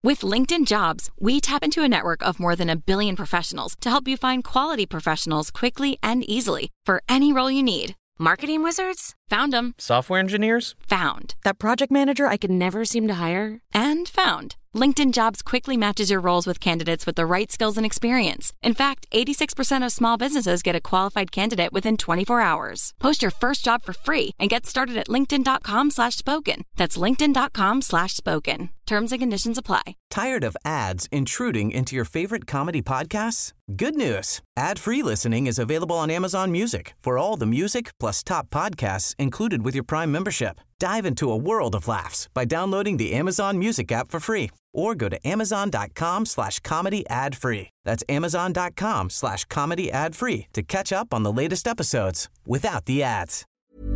With LinkedIn Jobs, we tap into a network of more than 1 billion professionals to help you find quality professionals quickly and easily for any role you need. Marketing wizards? Found them. Software engineers? Found. That project manager I could never seem to hire? And found. LinkedIn Jobs quickly matches your roles with candidates with the right skills and experience. In fact, 86% of small businesses get a qualified candidate within 24 hours. Post your first job for free and get started at linkedin.com/spoken. That's linkedin.com/spoken. Terms and conditions apply. Tired of ads intruding into your favorite comedy podcasts? Good news. Ad-free listening is available on Amazon Music for all the music plus top podcasts included with your Prime membership. Dive into a world of laughs by downloading the Amazon Music app for free or go to amazon.com/comedy ad-free. That's amazon.com/comedy ad-free to catch up on the latest episodes without the ads.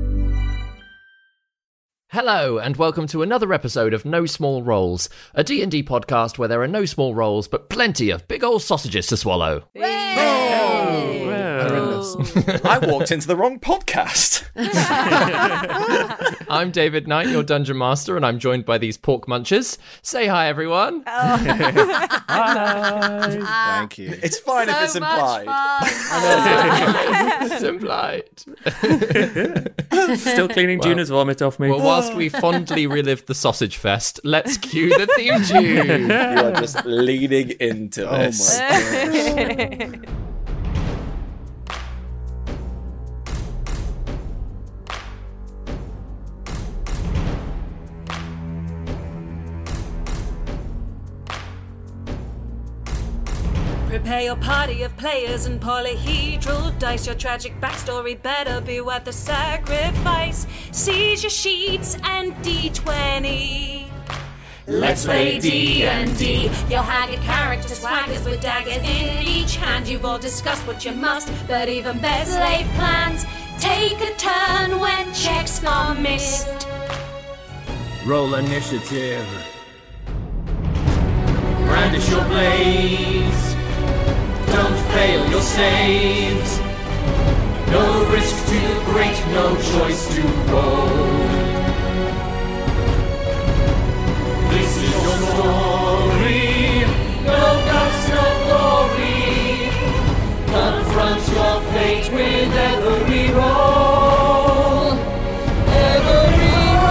Hello, and welcome to another episode of No Small Rolls, a D&D podcast where there are no small rolls, but plenty of big old sausages to swallow. I walked into the wrong podcast. I'm David Knight, your Dungeon Master, and I'm joined by these pork munchers. Say hi, everyone. Hi. Thank you. It's fine if it's implied. It's implied. Still cleaning Juna's vomit off me. Well, whilst we fondly relive the sausage fest, let's cue the theme tune. You are just leading into this. Oh my gosh. Prepare your party of players and polyhedral dice. Your tragic backstory better be worth the sacrifice. Seize your sheets and D20. Let's play D&D. Your haggard character swaggers with daggers in each hand. You've all discussed what you must, but even better laid plans. Take a turn when checks are missed. Roll initiative. Brandish your blades. Don't fail your saves. No risk too great, no choice to roll. This is your story. No guts, no glory. Confront your fate with every roll. Every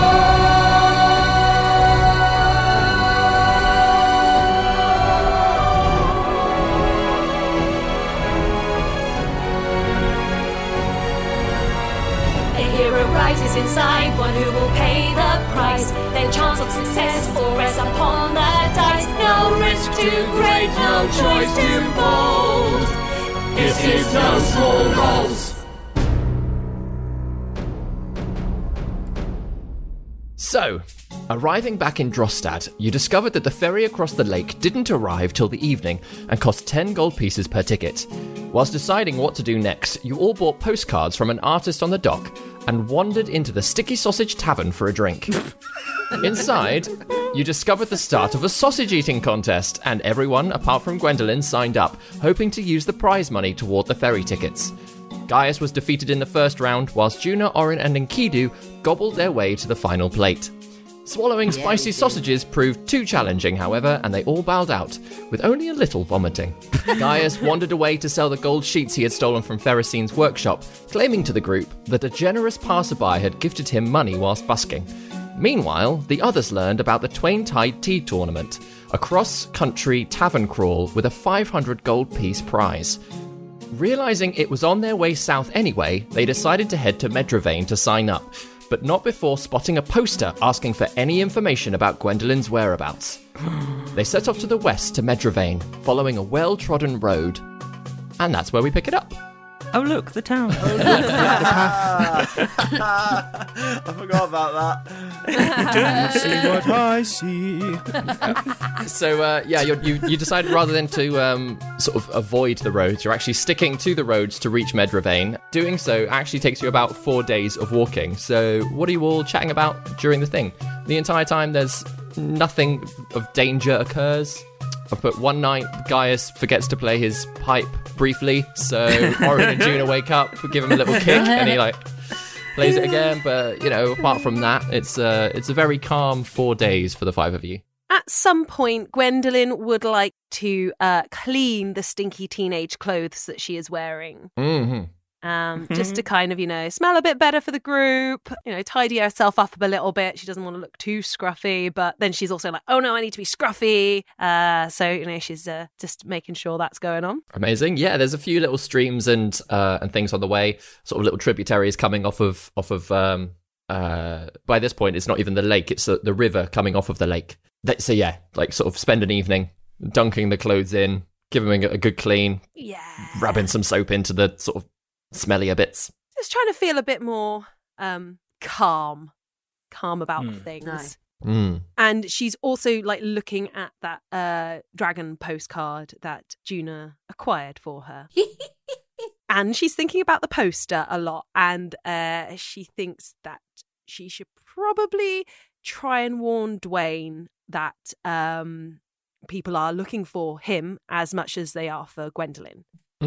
rises inside, one who will pay the price. Their chance of success will rest upon the dice. No risk too great, no choice too bold. This is No Small Rolls. So, arriving back in Drostad, you discovered that the ferry across the lake didn't arrive till the evening and cost 10 gold pieces per ticket. Whilst deciding what to do next, you all bought postcards from an artist on the dock and wandered into the Sticky Sausage Tavern for a drink. Inside, you discovered the start of a sausage eating contest, and everyone, apart from Gwendolyn, signed up, hoping to use the prize money toward the ferry tickets. Gaius was defeated in the first round, whilst Juna, Orin, and Enkidu gobbled their way to the final plate. Swallowing spicy sausages proved too challenging, however, and they all bowed out, with only a little vomiting. Gaius wandered away to sell the gold sheets he had stolen from Ferricine's workshop, claiming to the group that a generous passerby had gifted him money whilst busking. Meanwhile, the others learned about the Twain Tide Tea Tournament, a cross-country tavern crawl with a 500 gold piece prize. Realising it was on their way south anyway, they decided to head to Medravane to sign up, but not before spotting a poster asking for any information about Gwendolyn's whereabouts. They set off to the west to Medravane, following a well-trodden road, and that's where we pick it up. Oh look, the town. I forgot about that. Didn't see what I see. So, you decided rather than to sort of avoid the roads, you're actually sticking to the roads to reach Medravane. Doing so actually takes you about 4 days of walking. So what are you all chatting about during the thing? The entire time there's nothing of danger occurs. But one night, Gaius forgets to play his pipe briefly, so Orin and Juna wake up, give him a little kick, and he plays it again. But apart from that, it's a very calm 4 days for the five of you. At some point, Gwendolyn would like to clean the stinky teenage clothes that she is wearing. Just to kind of, smell a bit better for the group, tidy herself up a little bit. She doesn't want to look too scruffy, but then she's also like, oh no, I need to be scruffy. So, she's just making sure that's going on. Amazing. Yeah, there's a few little streams and things on the way, sort of little tributaries coming off of by this point, it's not even the lake, it's the river coming off of the lake. So yeah, like sort of spend an evening dunking the clothes in, giving them a good clean, rubbing some soap into the sort of smellier bits. Just trying to feel a bit more calm about things. No. And she's also like looking at that dragon postcard that Juna acquired for her. And she's thinking about the poster a lot, and she thinks that she should probably try and warn Dwayne that people are looking for him as much as they are for Gwendolyn.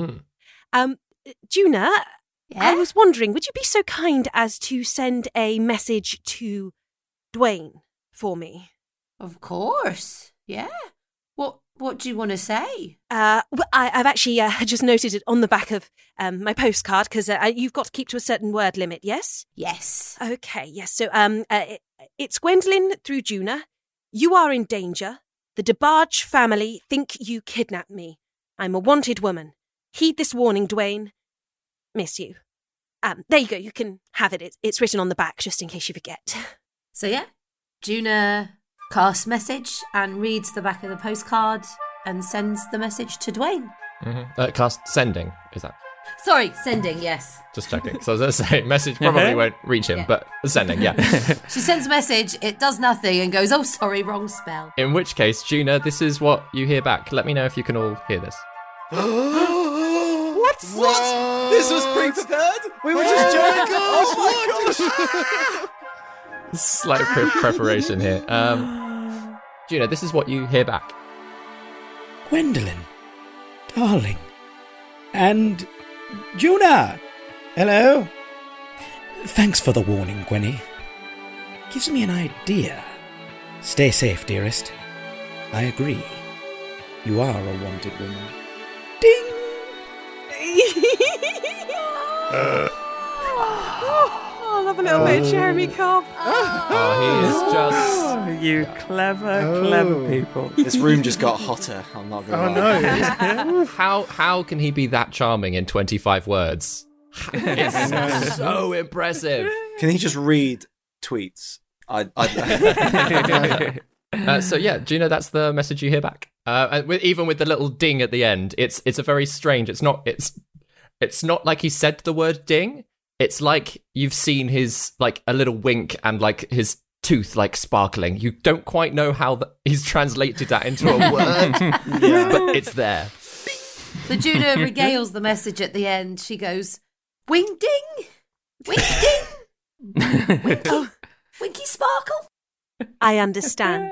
Juna, I was wondering, would you be so kind as to send a message to Dwayne for me? Of course, yeah. What do you want to say? Well, I've actually just noted it on the back of my postcard, because you've got to keep to a certain word limit, yes? Yes. Okay, yes. So it's Gwendolyn through Juna. You are in danger. The DeBarge family think you kidnapped me. I'm a wanted woman. Heed this warning, Dwayne. Miss you. There you go. You can have it. It's written on the back, just in case you forget. So yeah, Juna casts message and reads the back of the postcard and sends the message to Dwayne. Cast sending, is that? Sorry, sending, yes. Just checking. So I was going to say, message probably won't reach him, but sending, yeah. She sends a message, it does nothing, and goes, oh, sorry, wrong spell. In which case, Juna, this is what you hear back. Let me know if you can all hear this. What? This was pre-prepared? We were just joking. Oh my gosh. Slight preparation here. Juna, this is what you hear back. Gwendolyn, darling. And Juna! Hello? Thanks for the warning, Gwenny. Gives me an idea. Stay safe, dearest. I agree. You are a wanted woman. Ding! I love a little bit of Jeremy Cobb. He is just... You clever people. This room just got hotter, I'm not going to lie. No. How can he be that charming in 25 words? It's so impressive. Can he just read tweets? So yeah, Juna, that's the message you hear back. And even with the little ding at the end, it's a very strange. It's not like he said the word ding. It's like you've seen his like a little wink and like his tooth like sparkling. You don't quite know how he's translated that into a word, but it's there. So Juna regales the message at the end. She goes, wing ding, wing ding, winky sparkle. I understand.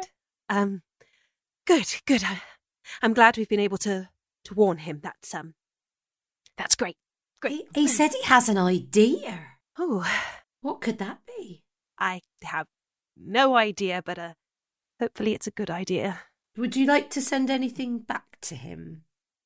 Good. I'm glad we've been able to warn him. That's great. Great. He said he has an idea. Oh, what could that be? I have no idea, but hopefully it's a good idea. Would you like to send anything back to him?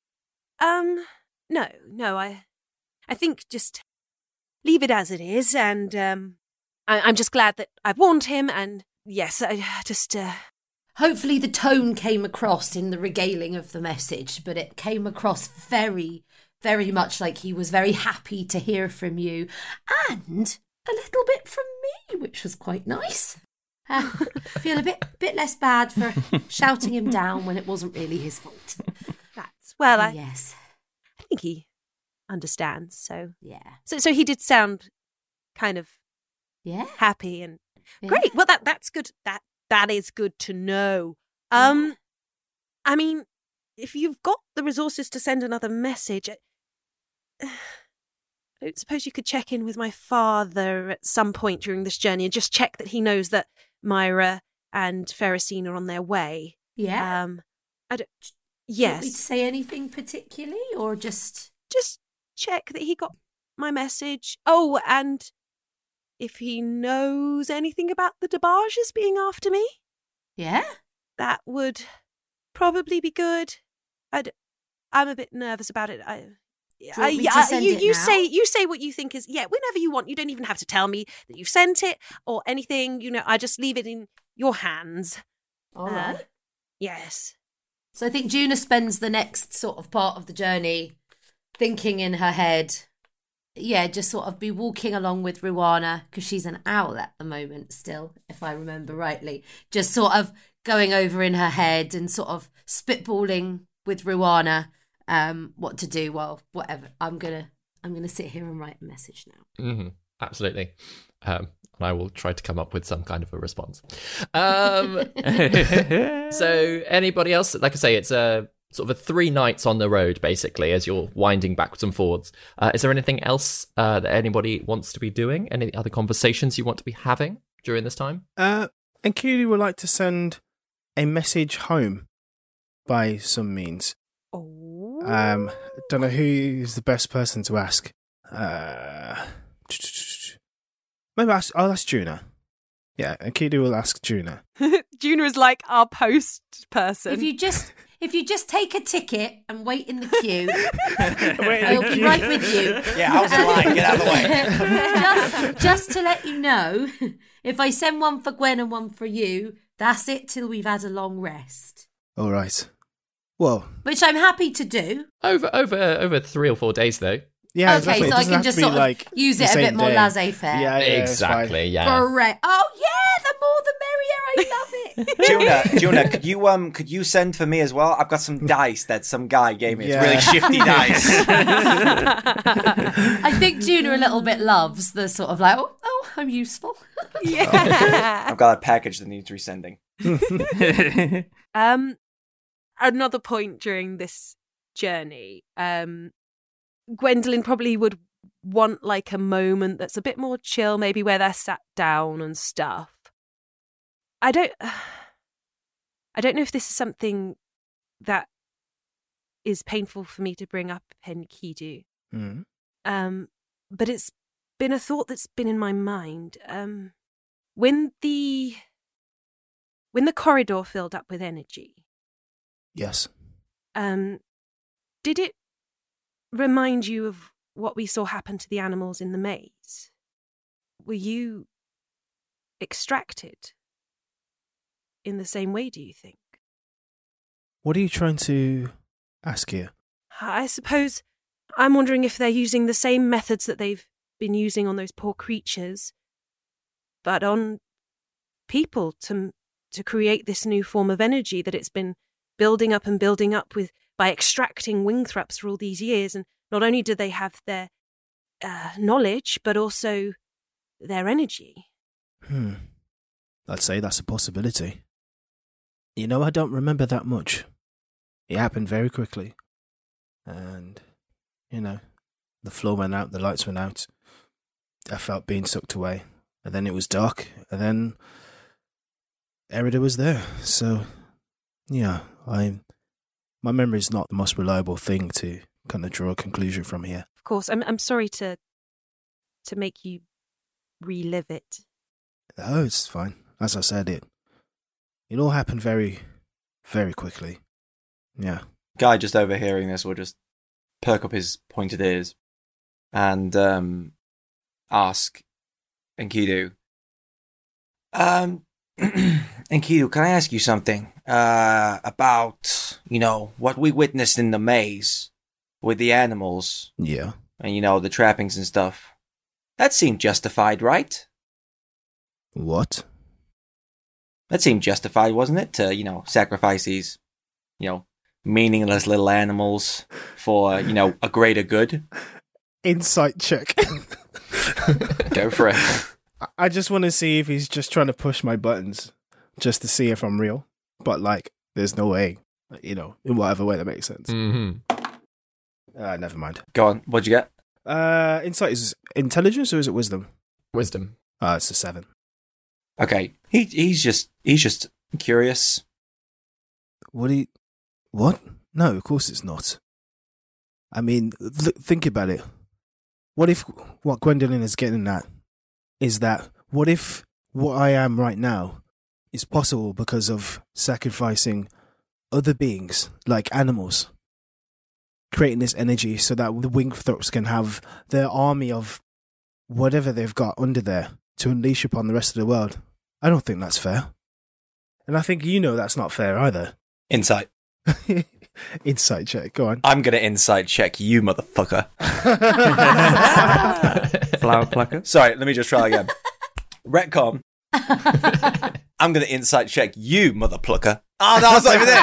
No. I think just leave it as it is, and I'm just glad that I've warned him, and yes, I just. Hopefully the tone came across in the regaling of the message, but it came across very, very much like he was very happy to hear from you, and a little bit from me, which was quite nice. I feel a bit less bad for shouting him down when it wasn't really his fault. Yes. I think he understands. So yeah. So he did sound kind of happy and great. Well, that's good. That is good to know. I mean, if you've got the resources to send another message, I don't suppose you could check in with my father at some point during this journey and just check that he knows that Myra and Ferricine are on their way. Yeah. I don't. Yes. Yes. Want me to say anything particularly, or just check that he got my message. Oh, and if he knows anything about the DeBarges being after me. Yeah. that would probably be good. I'm a bit nervous about it. You say what you think is, whenever you want. You don't even have to tell me that you've sent it or anything. I just leave it in your hands. All right. Yes. So I think Juna spends the next sort of part of the journey thinking in her head, just sort of be walking along with Ruana, because she's an owl at the moment still, if I remember rightly. Just sort of going over in her head and sort of spitballing with Ruana what to do. Well, whatever. I'm gonna sit here and write a message now. Mm-hmm. Absolutely. And I will try to come up with some kind of a response. So anybody else? Like I say, it's a sort of 3 nights on the road, basically, as you're winding backwards and forwards. Is there anything else that anybody wants to be doing? Any other conversations you want to be having during this time? Enkidu would like to send a message home by some means. Don't know who's the best person to ask. Maybe I'll ask Juna. Yeah, Enkidu will ask Juna. Juna is like our post person. If you just take a ticket and wait in the queue, I'll be right with you. Yeah, I was in line. Get out of the way. just to let you know, if I send one for Gwen and one for you, that's it till we've had a long rest. All right. Well, which I'm happy to do. Over 3 or 4 days, though. Yeah, okay, exactly. so I can just sort of use it a bit more laissez-faire. Yeah, exactly. Yeah. Correct. Oh yeah, the more the merrier. I love it. Juna, could you send for me as well? I've got some dice that some guy gave me. It's really shifty dice. I think Juna a little bit loves the sort of like, oh, I'm useful. Yeah. I've got a package that needs resending. Another point during this journey, Gwendolyn probably would want like a moment that's a bit more chill, maybe where they're sat down and stuff. I don't know if this is something that is painful for me to bring up, Enkidu. But it's been a thought that's been in my mind. When the corridor filled up with energy. Yes. Did it remind you of what we saw happen to the animals in the maze? Were you extracted in the same way, do you think? What are you trying to ask here? I suppose I'm wondering if they're using the same methods that they've been using on those poor creatures, but on people to create this new form of energy that it's been building up with by extracting Wingthraps for all these years. And not only do they have their knowledge, but also their energy. I'd say that's a possibility. I don't remember that much. It happened very quickly. And, the floor went out, the lights went out. I felt being sucked away. And then it was dark. And then Erida was there. So, yeah, my memory is not the most reliable thing to kind of draw a conclusion from here. Of course, I'm sorry to make you relive it. Oh, it's fine. As I said, it all happened very, very quickly. Yeah. Guy just overhearing this will just perk up his pointed ears and ask Enkidu. Enkidu, can I ask you something about, what we witnessed in the maze with the animals? Yeah. And, the trappings and stuff. That seemed justified, right? What? That seemed justified, wasn't it? To, sacrifice these, meaningless little animals for, a greater good. Insight check. Go for it. I just want to see if he's just trying to push my buttons, just to see if I'm real. But, there's no way, in whatever way that makes sense. Mm-hmm. Never mind. Go on. What'd you get? Insight is intelligence or is it wisdom? Wisdom. It's a 7. Okay. He's just curious. What? No, of course it's not. I mean, think about it. What if what Gwendolyn is getting at is that what if what I am right now is possible because of sacrificing other beings, like animals, creating this energy so that the Wingthrops can have their army of whatever they've got under there to unleash upon the rest of the world. I don't think that's fair. And I think that's not fair either. Insight. Insight check, go on. I'm going to insight check you, motherfucker. Flower plucker. Sorry, let me just try again. Retcon. I'm going to insight check you, mother plucker. Oh, that was over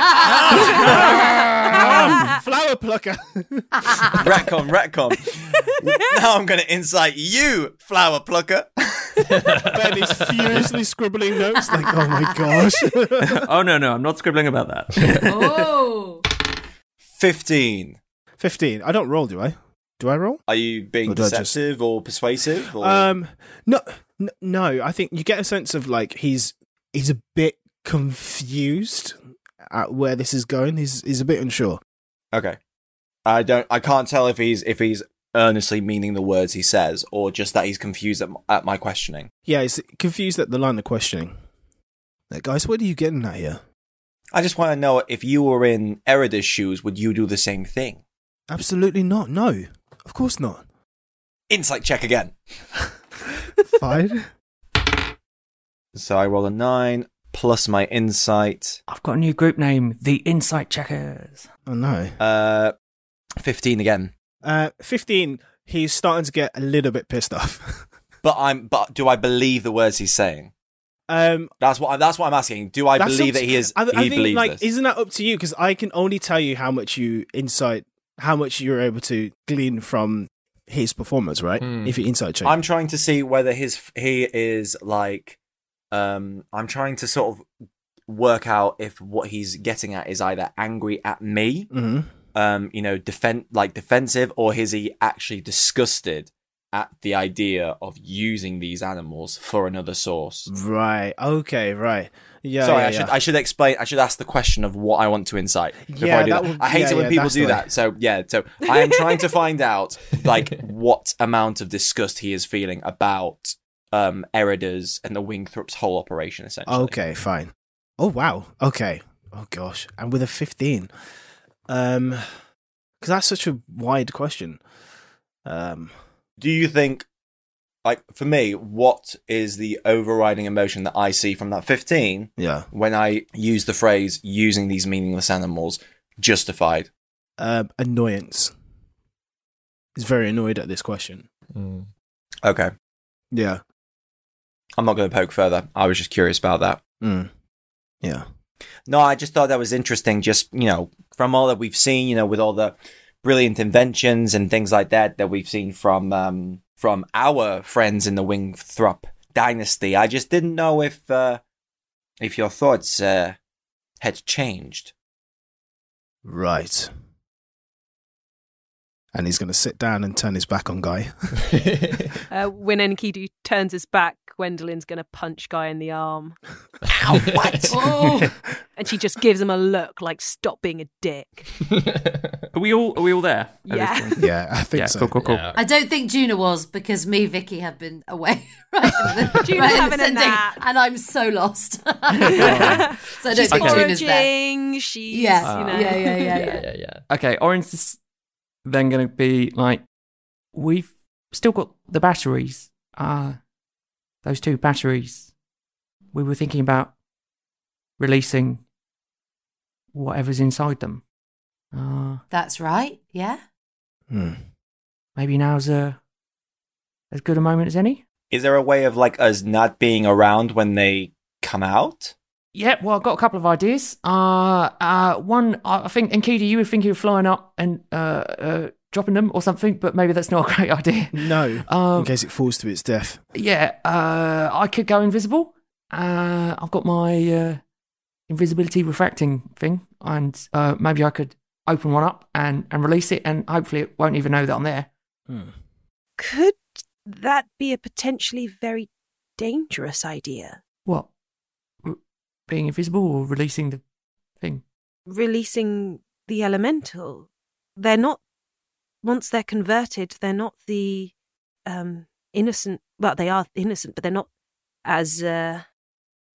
there. Flower plucker. Retcon. Now I'm going to insight you, flower plucker. Ben is furiously scribbling notes like, oh my gosh. Oh, no, I'm not scribbling about that. Oh. 15. 15. I don't roll, do I? Do I roll? Are you being deceptive or persuasive? Or? No. I think you get a sense of like he's a bit confused at where this is going. He's a bit unsure. Okay. I can't tell if he's earnestly meaning the words he says or just that he's confused at my questioning. Yeah, he's confused at the line of questioning. Like, guys, what are you getting at here? I just want to know if you were in Erida's shoes, would you do the same thing? Absolutely not. No, of course not. Insight check again. 5. So I roll a 9 plus my insight. I've got a new group name, the Insight Checkers. Oh no. 15 again. 15. He's starting to get a little bit pissed off. But do I believe the words he's saying? That's what I'm asking. Do I believe that he is? I think, believes like, this? Isn't that up to you? Because I can only tell you how much you're able to glean from his performance, right? If you insight check. I'm trying to see whether he is like. I'm trying to sort of work out if what he's getting at is either angry at me, defensive, or is he actually disgusted at the idea of using these animals for another source. Right. Okay. Right. Yeah. Sorry, yeah, I should explain. I should ask the question of what I want to incite before I do that. I hate it when people do that. So I am trying to find out like what amount of disgust he is feeling about Erida's and the Wingthrops whole operation, essentially. Okay, fine. Oh wow. Okay. Oh gosh. And with a 15, because that's such a wide question. Do you think, like, for me, what is the overriding emotion that I see from that 15? Yeah. When I use the phrase "using these meaningless animals" justified? Annoyance. He's very annoyed at this question. Okay. Yeah. I'm not going to poke further. I was just curious about that. Yeah. No, I just thought that was interesting. Just, from all that we've seen, with all the brilliant inventions and things like that we've seen from our friends in the Wingthrop dynasty. I just didn't know if your thoughts had changed. Right. And he's going to sit down and turn his back on Guy. When Enkidu turns his back, Gwendolyn's going to punch Guy in the arm. Ow, what? Oh. And she just gives him a look like, stop being a dick. Are we all there? Yeah. Yeah, I think so. Cool. Yeah. I don't think Juna was, because me, Vicky, have been away. Juna's having a nap. And I'm so lost. So I don't think Juna's there. She's, Yeah. Okay, Orange is then going to be like, we've still got the batteries. Those 2 batteries. We were thinking about releasing whatever's inside them. That's right, yeah. Maybe now's as good a moment as any. Is there a way of like us not being around when they come out? Yeah, well, I've got a couple of ideas. One, I think, Enkidu, you were thinking of flying up and dropping them or something, but maybe that's not a great idea. No, in case it falls to its death. Yeah, I could go invisible. I've got my invisibility refracting thing, and maybe I could open one up and release it, and hopefully it won't even know that I'm there. Could that be a potentially very dangerous idea? What? Being invisible or releasing the thing? Releasing the elemental. They're not, once they're converted, they're not the innocent, well, they are innocent, but they're not as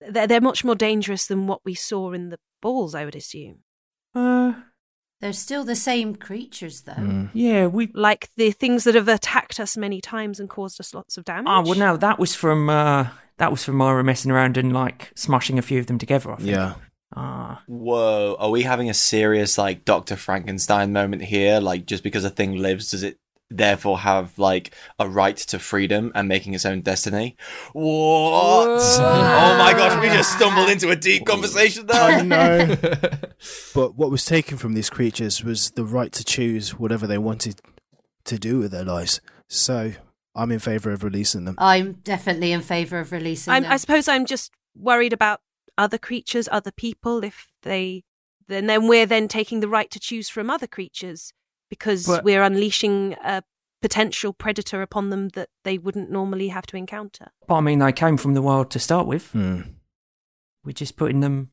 they're much more dangerous than what we saw in the balls, I would assume. They're still the same creatures, though. Yeah, we like the things that have attacked us many times and caused us lots of damage. Oh well, no, that was from Myra messing around and like smashing a few of them together. I think. Yeah. Whoa, are we having a serious like Dr. Frankenstein moment here? Like, just because a thing lives, does it therefore have like a right to freedom and making its own destiny? What? Oh my gosh, we just stumbled into a deep conversation there. I know. But what was taken from these creatures was the right to choose whatever they wanted to do with their lives. So I'm in favour of releasing them. I'm definitely in favour of releasing them. I suppose I'm just worried about other creatures, other people, if then we're then taking the right to choose from other creatures because we're unleashing a potential predator upon them that they wouldn't normally have to encounter. But I mean, they came from the wild to start with. We're just putting them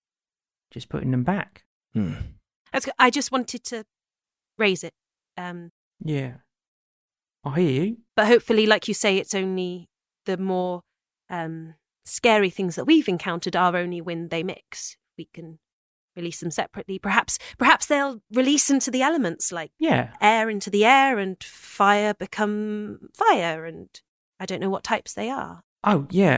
back. I just wanted to raise it. Yeah, I hear you. But hopefully, like you say, it's only the more scary things that we've encountered are only when they mix. We can release them separately. Perhaps they'll release into the elements, like air into the air and fire become fire, and I don't know what types they are. Oh, yeah.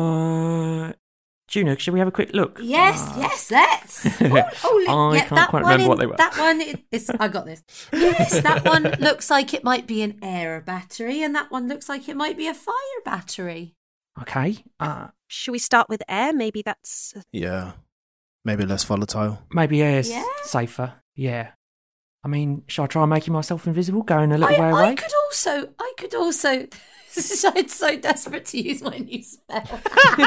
Juna, shall we have a quick look? Yes, let's. I can't quite remember what they were. That one is... I got this. Yes, that one looks like it might be an air battery, and that one looks like it might be a fire battery. Okay. Should we start with air? Maybe that's... Yeah. Maybe less volatile. Maybe air's safer. Yeah. I mean, shall I try making myself invisible, going a little way away? I could also... I'm so desperate to use my new spell.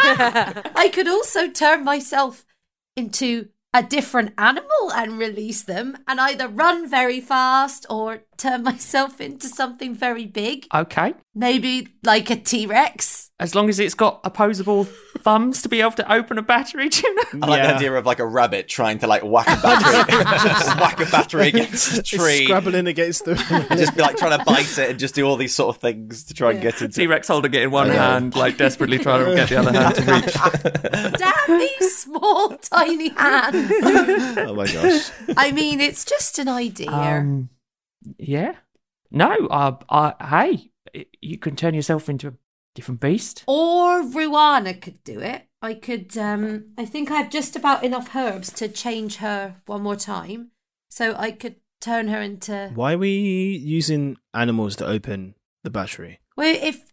I could also turn myself into a different animal and release them and either run very fast or turn myself into something very big. Okay. Maybe like a T-Rex. As long as it's got opposable thumbs to be able to open a battery, Juna. I like the idea of like a rabbit trying to like whack a battery, whack a battery against a tree. Scrabbling against them. Just be like trying to bite it and just do all these sort of things to try and get into T-Rex holding it in one hand, like desperately trying to get the other hand to reach. Damn these small, tiny hands. Oh my gosh. I mean, it's just an idea. Yeah. No, hey, you can turn yourself into a different beast. Or Ruana could do it. I could, I think I have just about enough herbs to change her one more time. So I could turn her into... Why are we using animals to open the battery? Well,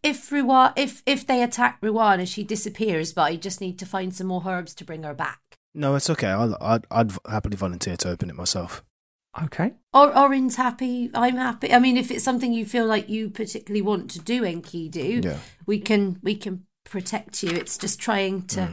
if they attack Ruana, she disappears, but I just need to find some more herbs to bring her back. No, it's okay. I'd happily volunteer to open it myself. Okay. Orin's happy. I'm happy. I mean, if it's something you feel like you particularly want to do, Enkidu, we can protect you. It's just trying to.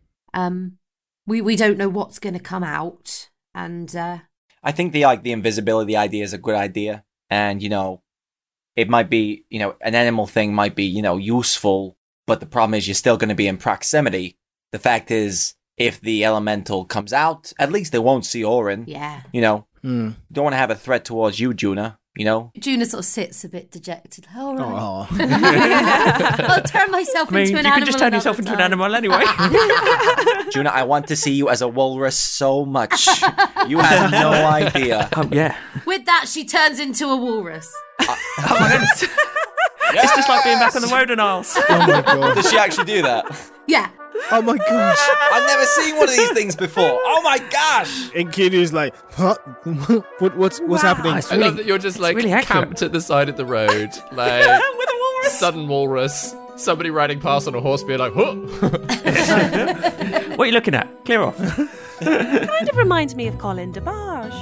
We don't know what's going to come out, and I think the invisibility idea is a good idea, and it might be an animal thing might be useful, but the problem is you're still going to be in proximity. The fact is, if the elemental comes out, at least they won't see Orin. Yeah. Don't want to have a threat towards you, Juna. Juna sort of sits a bit dejected. All right. Oh. I'll turn myself into an animal. You can just turn yourself into an animal anyway. Juna, I want to see you as a walrus so much. You have no idea. Oh, yeah. With that, she turns into a walrus. Oh my goodness. Yes! It's just like being back on the Woden Isles. Oh my god. Does she actually do that? Yeah. Oh my gosh. I've never seen one of these things before. Oh my gosh. And Kidu's like, huh? What's happening? I love that you're just like really camped at the side of the road. Like with a walrus. Sudden walrus. Somebody riding past on a horse being like, huh? What are you looking at? Clear off. Kind of reminds me of Colin DeBarge.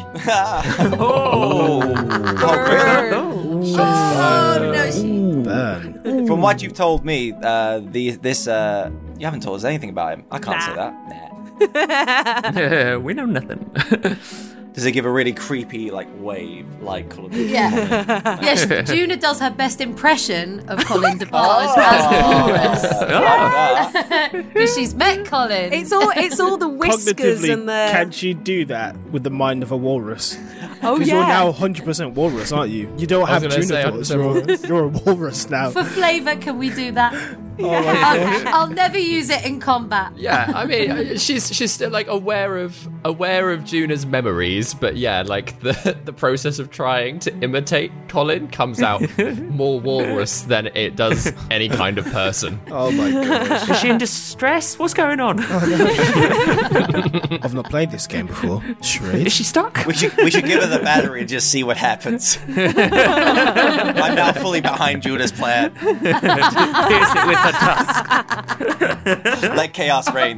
Burn. From what you've told me, you haven't told us anything about him. I can't say that. Yeah, we know nothing. Does it give a really creepy, wave, Colin? Yeah. Yes, Juna does her best impression of Colin DeBarge as the walrus. Because she's met Colin. It's all the whiskers Cognitively, and the... can she do that with the mind of a walrus? Oh, Because yeah. you're now 100% walrus, aren't you? You don't have gonna say Juna thoughts. You're a walrus now. For flavour, can we do that? I'll never use it in combat. Yeah, I mean, she's still like aware of Juna's memories, but yeah, like the process of trying to imitate Colin comes out more walrus than it does any kind of person. Oh my gosh. Is she in distress? What's going on? I've not played this game before. Charade? Is she stuck? We should give her the battery and just see what happens. I'm now fully behind Juna's plan. Pierce it with her tusk. Let chaos reign.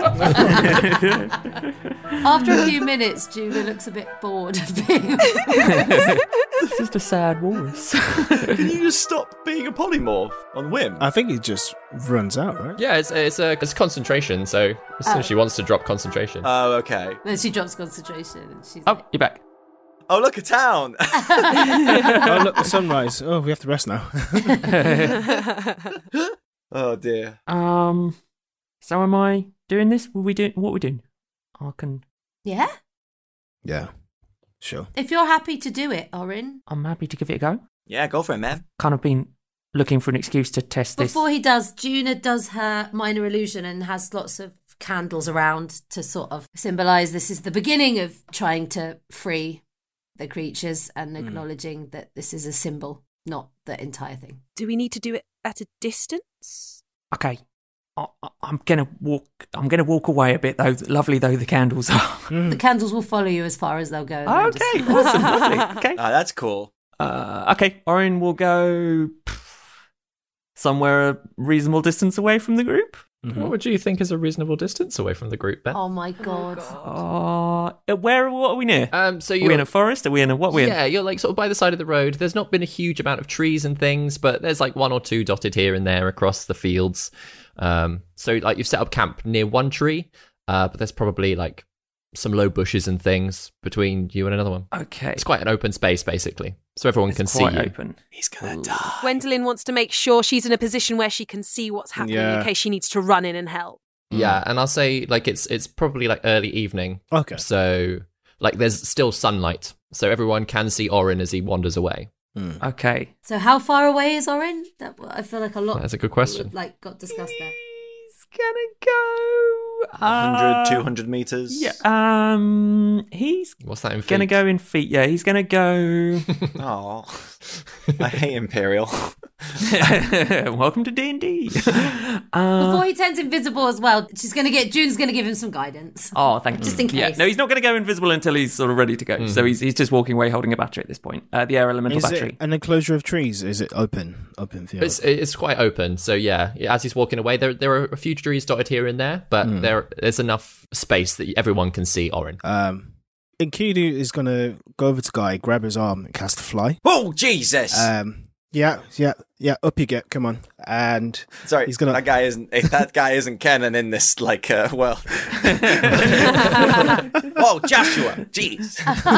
After a few minutes, Juna looks a bit bored of being. It's just a sad walrus. Can you just stop being a polymorph on whim? I think it just runs out, right? Yeah, it's concentration. So as soon as she wants to drop concentration. Oh, okay. Then she drops concentration and she's Oh, you're back. Oh, look, a town. Oh, look, the sunrise. Oh, we have to rest now. Oh, dear. So am I doing this? What are we doing? I can... Yeah? Yeah, sure. If you're happy to do it, Orin. I'm happy to give it a go. Yeah, go for it, man. Kind of been looking for an excuse to test this. Before he does, Juna does her minor illusion and has lots of candles around to sort of symbolise this is the beginning of trying to free the creatures and acknowledging that this is a symbol, not the entire thing. Do we need to do it at a distance? Okay. I'm gonna walk away a bit though. Lovely though the candles are. The candles will follow you as far as they'll go. Okay, awesome, lovely. Okay. That's cool. Okay, Orin will go somewhere a reasonable distance away from the group. Mm-hmm. What would you think is a reasonable distance away from the group, Ben? Oh my god. What are we near? So are we in a forest? Are we in a what? Yeah, you're like sort of by the side of the road. There's not been a huge amount of trees and things, but there's like one or two dotted here and there across the fields. So like you've set up camp near one tree, but there's probably like some low bushes and things between you and another one. Okay. It's quite an open space, basically, so everyone can see you. Open. He's gonna die. Gwendolyn wants to make sure she's in a position where she can see what's happening in case she needs to run in and help. Yeah, and I'll say like it's probably like early evening. Okay. So like there's still sunlight, so everyone can see Orin as he wanders away. Okay. So how far away is Orin? I feel like a lot. That's a good question. Like got discussed there. He's gonna go 100, 200 meters. Yeah. He's What's that in feet? gonna go in feet. Yeah, he's gonna go. Oh, I hate Imperial. Welcome to D&D. Before he turns invisible as well, June's going to give him some guidance. Oh, thank you. Just in case. Yeah, no, he's not going to go invisible until he's sort of ready to go. So he's just walking away holding a battery at this point. The air elemental Is battery. it an enclosure of trees? Is it open field? It's quite open. So yeah, as he's walking away, there are a few trees dotted here and there, but there's enough space that everyone can see Orin. Enkidu is going to go over to Guy, grab his arm, and cast Fly. Oh, Jesus! Yeah, up you get, come on. And sorry, he's gonna... that guy isn't canon in this, like, world. Whoa, Joshua, jeez.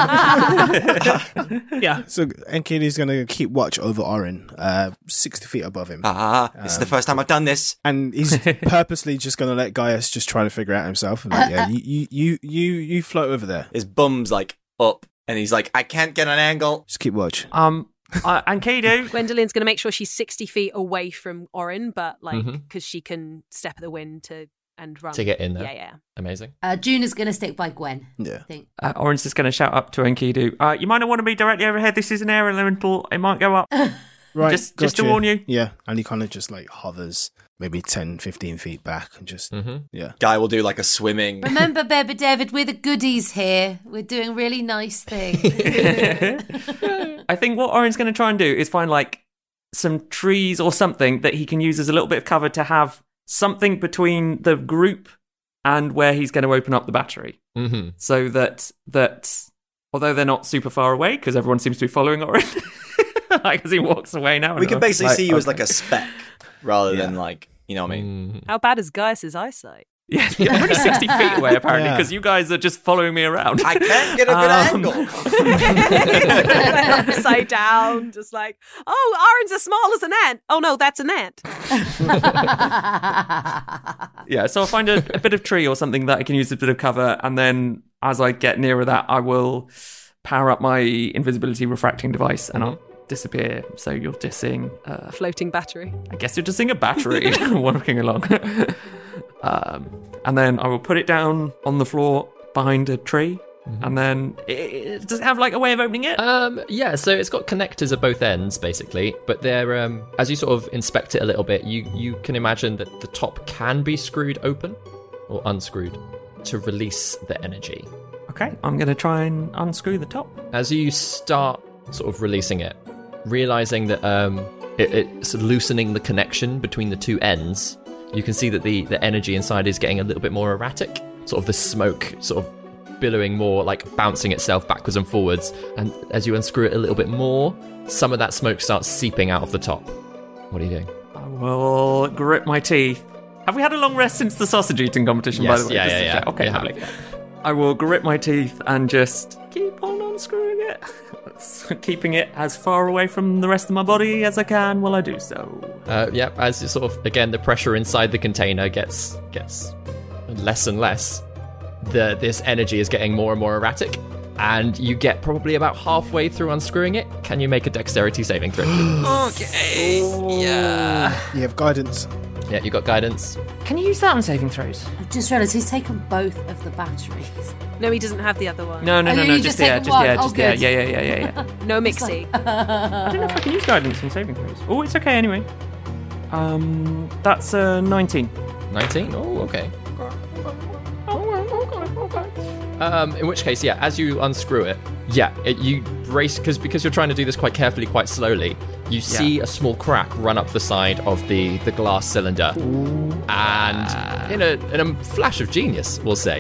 Yeah, so Enkidu's going to keep watch over Orin, 60 feet above him. It's the first time I've done this. And he's purposely just going to let Gaius just try to figure it out himself. Like, yeah, you float over there. His bum's, like, up, and he's like, I can't get an angle. Just keep watch. And Kido. Gwendolyn's going to make sure she's 60 feet away from Orin, but like, because she can step at the wind and run. To get in there. Yeah. Amazing. June is going to stick by Gwen. Yeah. I think. Orin's just going to shout up to Enkidu. You might not want to be directly overhead. This is an air elemental. It might go up. Right. Just to warn you. Yeah. And he kind of just like hovers maybe 10, 15 feet back and just, yeah. Guy will do like a swimming. Remember, Baby David, we're the goodies here. We're doing really nice things. I think what Orin's going to try and do is find like some trees or something that he can use as a little bit of cover to have something between the group and where he's going to open up the battery. So that although they're not super far away, because everyone seems to be following Orin, like as he walks away now. We can basically see you as like a speck rather than like, you know what I mean? How bad is Gaius's eyesight? Yeah, I'm only 60 feet away apparently because you guys are just following me around. I can't get a good angle. Upside down, just like, oh, Orin's as small as an ant. Oh no, that's an ant. Yeah, so I'll find a bit of tree or something that I can use as a bit of cover, and then as I get nearer that, I will power up my invisibility refracting device, and I'll disappear. So you're dissing A floating battery. I guess you're dissing a battery walking along. And then I will put it down on the floor behind a tree. And then does it have like a way of opening it? Yeah, so it's got connectors at both ends, basically. But they're as you sort of inspect it a little bit, you can imagine that the top can be screwed open or unscrewed to release the energy. Okay, I'm going to try and unscrew the top. As you start sort of releasing it, realizing that it's loosening the connection between the two ends, you can see that the energy inside is getting a little bit more erratic. Sort of the smoke sort of billowing more, like bouncing itself backwards and forwards. And as you unscrew it a little bit more, some of that smoke starts seeping out of the top. What are you doing? I will grit my teeth. Have we had a long rest since the sausage eating competition, by the way? Yeah. Okay, lovely. I will grit my teeth and just keep on unscrewing it. Keeping it as far away from the rest of my body as I can while I do so. As you sort of, again, the pressure inside the container gets less and less, this energy is getting more and more erratic, and you get probably about halfway through unscrewing it. Can you make a dexterity saving throw, please? Okay. Yeah. You have guidance. Yeah, you got guidance. Can you use that on saving throws? I just realised he's taken both of the batteries. No, he doesn't have the other one. No. you Just taken one? yeah. No mixie. I don't know if I can use guidance on saving throws. Oh, it's okay anyway. That's 19. 19? Oh, okay. In which case, yeah, as you unscrew it, you brace, because you're trying to do this quite carefully, quite slowly. You see a small crack run up the side of the glass cylinder. And in a flash of genius, we'll say,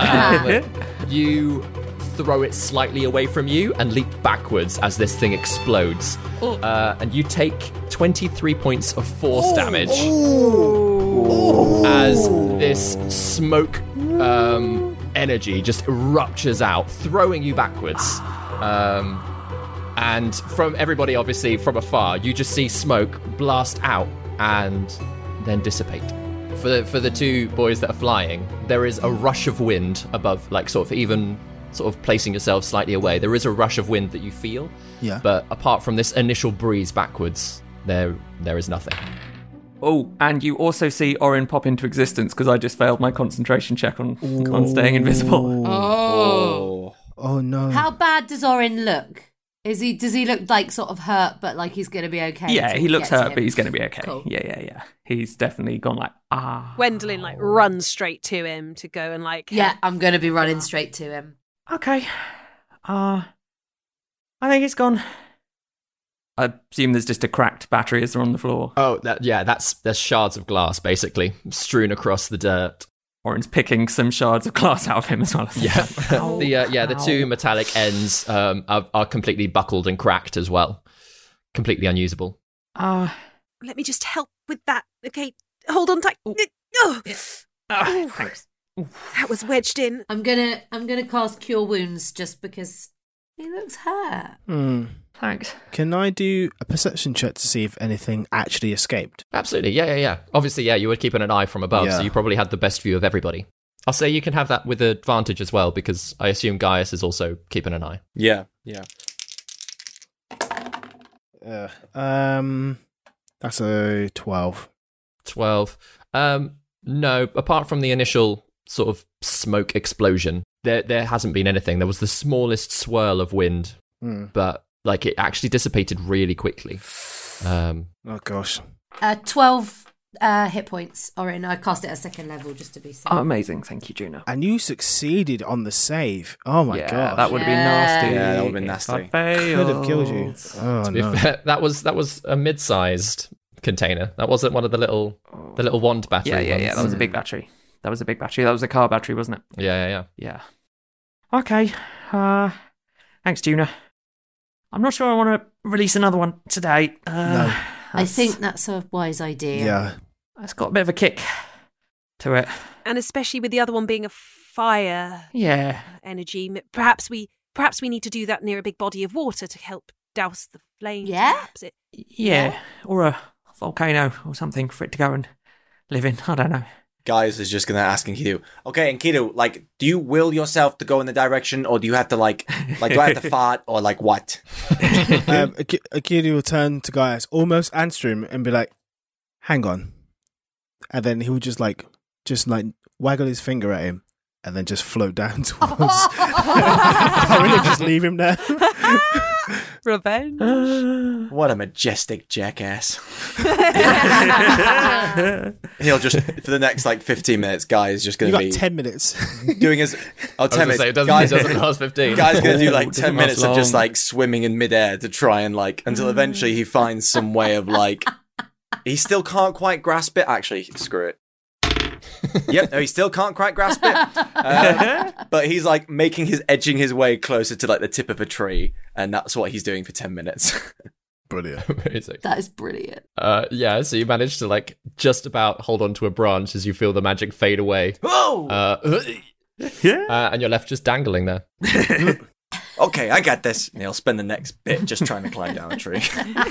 you throw it slightly away from you and leap backwards as this thing explodes. And you take 23 points of force damage as this smoke energy just ruptures out, throwing you backwards. And from everybody, obviously, from afar, you just see smoke blast out and then dissipate. For the two boys that are flying, there is a rush of wind above, like sort of even sort of placing yourself slightly away. There is a rush of wind that you feel. Yeah. But apart from this initial breeze backwards, there is nothing. Oh, and you also see Orin pop into existence because I just failed my concentration check on staying invisible. Oh no. How bad does Orin look? Does he look like sort of hurt, but like he's going to be okay? Yeah, he looks hurt, but he's going to be okay. Cool. Yeah. He's definitely gone like, Gwendolyn runs straight to him to go and Yeah, I'm going to be running straight to him. Okay. I think it's gone. I assume there's just a cracked battery as they're on the floor. Oh, there's shards of glass basically strewn across the dirt. Orin's picking some shards of glass out of him as well. The two metallic ends are completely buckled and cracked as well, completely unusable. Let me just help with that. Okay, hold on tight. Thanks. That was wedged in. I'm gonna cast Cure Wounds just because he looks hurt. Thanks. Can I do a perception check to see if anything actually escaped? Absolutely, yeah. Obviously, you were keeping an eye from above, so you probably had the best view of everybody. I'll say you can have that with advantage as well, because I assume Gaius is also keeping an eye. Yeah. That's a 12. 12. No, apart from the initial sort of smoke explosion, there hasn't been anything. There was the smallest swirl of wind, but it actually dissipated really quickly. Oh gosh. 12 hit points, Orin. I cast it at second level just to be safe. Oh, amazing, thank you, Juna. And you succeeded on the save. Oh my gosh. That would have been nasty. Yeah, that would have been nasty. I failed. Could have killed you. Oh to be fair, that was a mid-sized container. That wasn't one of the little wand battery. Yeah. That was a big battery. That was a car battery, wasn't it? Yeah. Okay. Thanks, Juna. I'm not sure I want to release another one today. No. I think that's a wise idea. Yeah. It's got a bit of a kick to it. And especially with the other one being a fire energy, perhaps we need to do that near a big body of water to help douse the flames. Yeah? Or a volcano or something for it to go and live in. I don't know. Gaius is just going to ask Enkidu, okay, Enkidu, like, do you will yourself to go in the direction, or do you have to, like do I have to fart, or, like, what? Enkidu will turn to Gaius, almost answer him, and be like, hang on. And then he would just waggle his finger at him, and then just float down towards. Really just leave him there. Revenge. What a majestic jackass. He'll just, for the next, 15 minutes, Guy is just going to be... 10 minutes. Doing his... 10 minutes. Say, it doesn't last 15. Guy's going to do, 10 minutes of just, swimming in midair to try and, until eventually he finds some way of, he still can't quite grasp it. Actually, screw it. Yep, no, he still can't quite grasp it. But he's edging his way closer to the tip of a tree, and that's what he's doing for 10 minutes. Brilliant. Amazing. That is brilliant. Yeah, so you manage to just about hold on to a branch as you feel the magic fade away. Whoa! And you're left just dangling there. Okay, I got this. And he'll spend the next bit just trying to climb down a tree.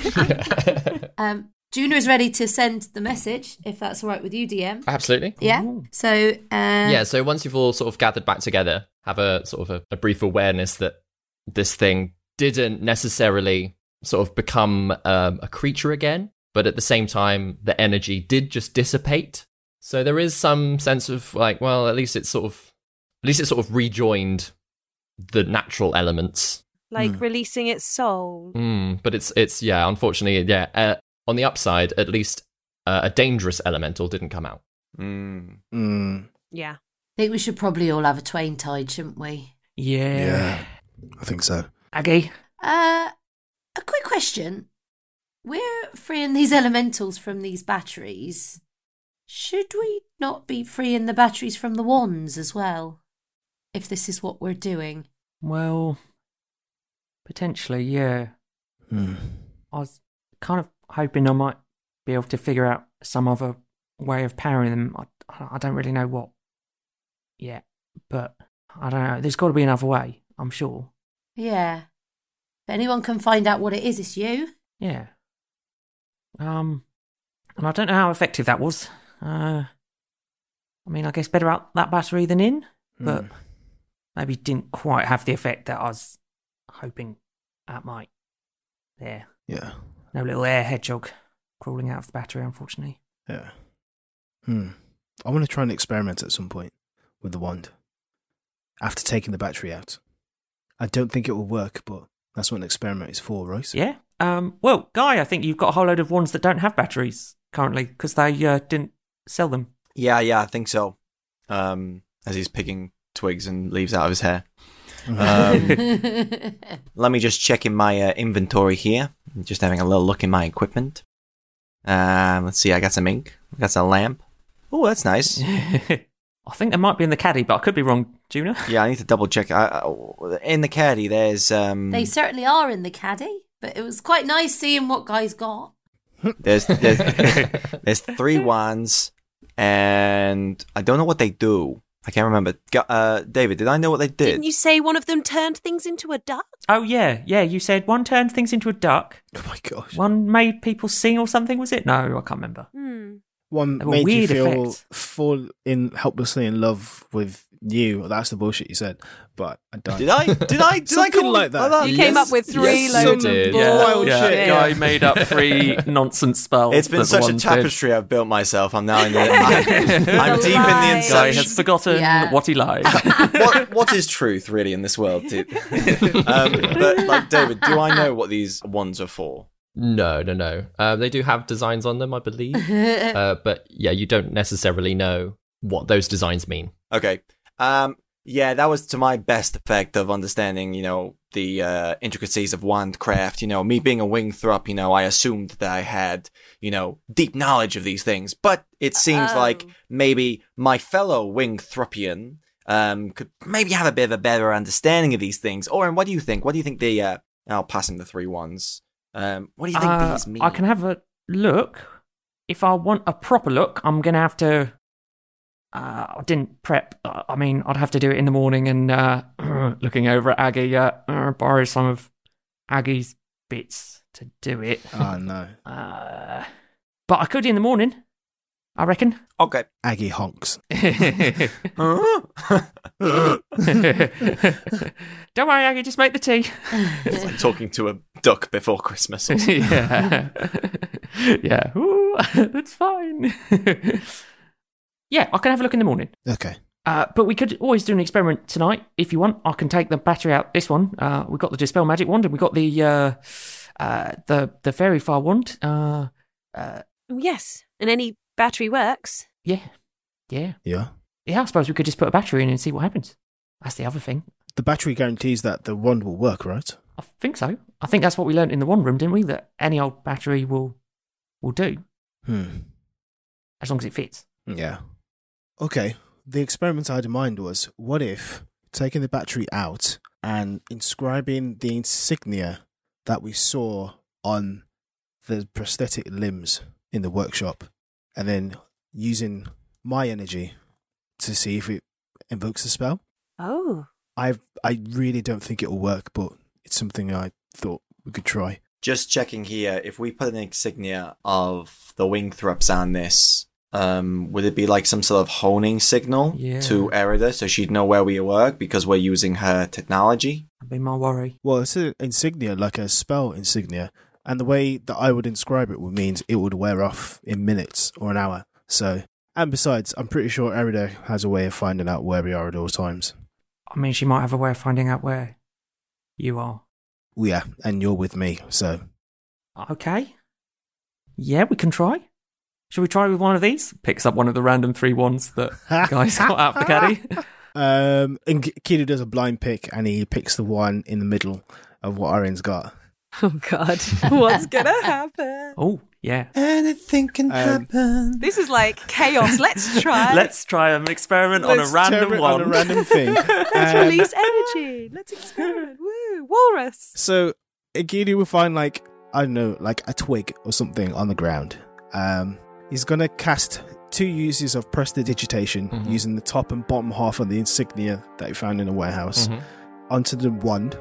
Juna is ready to send the message, if that's all right with you, DM. Absolutely. Yeah. Ooh. So, so once you've all sort of gathered back together, have a sort of a brief awareness that this thing didn't necessarily sort of become a creature again, but at the same time, the energy did just dissipate. So there is some sense of at least it sort of rejoined the natural elements. Releasing its soul. But it's unfortunately, on the upside, at least a dangerous elemental didn't come out. Yeah. I think we should probably all have a twain tied, shouldn't we? Yeah. I think so. Aggie? A quick question. We're freeing these elementals from these batteries. Should we not be freeing the batteries from the wands as well? If this is what we're doing. Well, potentially, yeah. I was kind of hoping I might be able to figure out some other way of powering them. I don't really know what yet, but I don't know. There's got to be another way, I'm sure. Yeah. If anyone can find out what it is, it's you. Yeah. And I don't know how effective that was. I guess better out that battery than in, but maybe didn't quite have the effect that I was hoping that might. There. Yeah. No little air hedgehog crawling out of the battery, unfortunately. Yeah. I want to try and experiment at some point with the wand. After taking the battery out. I don't think it will work, but that's what an experiment is for, right? Yeah. Well, Guy, I think you've got a whole load of wands that don't have batteries currently, because they didn't sell them. Yeah, I think so. As he's picking twigs and leaves out of his hair. Let me just check in my inventory here. I'm just having a little look in my equipment. Let's see, I got some ink. I got some lamp. Oh, that's nice. I think they might be in the caddy, but I could be wrong, Juna. Yeah, I need to double check. In the caddy, there's... They certainly are in the caddy, but it was quite nice seeing what Guy's got. There's 3 wands, and I don't know what they do. I can't remember. David, did I know what they did? Didn't you say one of them turned things into a duck? Oh, yeah. Yeah, you said one turned things into a duck. Oh, my gosh. One made people sing or something, was it? No, I can't remember. One made you fall helplessly in love with you. That's the bullshit you said. But I don't. Did I Something like that. You came up with 3 loads of wild shit. Guy made up 3 nonsense spells. It's been such a tapestry I've built myself. I'm now in the... I'm deep in the inception. Guy has forgotten what he lied. What is truth, really, in this world? But, David, do I know what these wands are for? No. They do have designs on them, I believe. But yeah, you don't necessarily know what those designs mean. Okay. Yeah, that was to my best effect of understanding, the intricacies of wandcraft. Me being a Wingthrup, I assumed that I had, deep knowledge of these things. But it seems like maybe my fellow Wingthrupian could maybe have a bit of a better understanding of these things. Oren, what do you think? What do you think I'll pass him the 3 wands. What do you think these mean? I can have a look. If I want a proper look, I'm going to have to... I didn't prep. I'd have to do it in the morning and looking over at Aggie, borrow some of Aggie's bits to do it. Oh, no. But I could in the morning. I reckon. Okay. Aggie honks. Don't worry, Aggie, just make the tea. It's like talking to a duck before Christmas. Or something. Yeah. Yeah. Ooh, that's fine. Yeah, I can have a look in the morning. Okay. But we could always do an experiment tonight if you want. I can take the battery out. This one. We've got the Dispel Magic wand, and we've got the Fairy Fire wand. Yes, and any battery works. Yeah. Yeah. I suppose we could just put a battery in and see what happens. That's the other thing. The battery guarantees that the wand will work, right? I think so. I think that's what we learnt in the wand room, didn't we? That any old battery will do. As long as it fits. Yeah. Okay. The experiment I had in mind was, what if taking the battery out and inscribing the insignia that we saw on the prosthetic limbs in the workshop, and then using my energy to see if it invokes the spell? Oh. I really don't think it'll work, but it's something I thought we could try. Just checking here, if we put an insignia of the Wingthrups on this, would it be like some sort of honing signal to Erida so she'd know where we work because we're using her technology? That'd be my worry. Well, it's an insignia, like a spell insignia, and the way that I would inscribe it would mean it would wear off in minutes or an hour. So, and besides, I'm pretty sure Erida has a way of finding out where we are at all times. I mean, she might have a way of finding out where you are. Well, yeah, and you're with me, so... Okay. Yeah, we can try. Should we try with one of these? Picks up one of the random 3 wands that guys got out of the caddy. And Kidu does a blind pick, and he picks the one in the middle of what Arian's got. Oh, God. What's going to happen? Oh, yeah. Anything can happen. This is like chaos. Let's try. Let's try an experiment on a random one. On a random thing. Let's release energy. Let's experiment. Woo. Walrus. So, Kidu will find, like, I don't know, like a twig or something on the ground. He's going to cast 2 uses of prestidigitation using the top and bottom half of the insignia that he found in a warehouse onto the wand.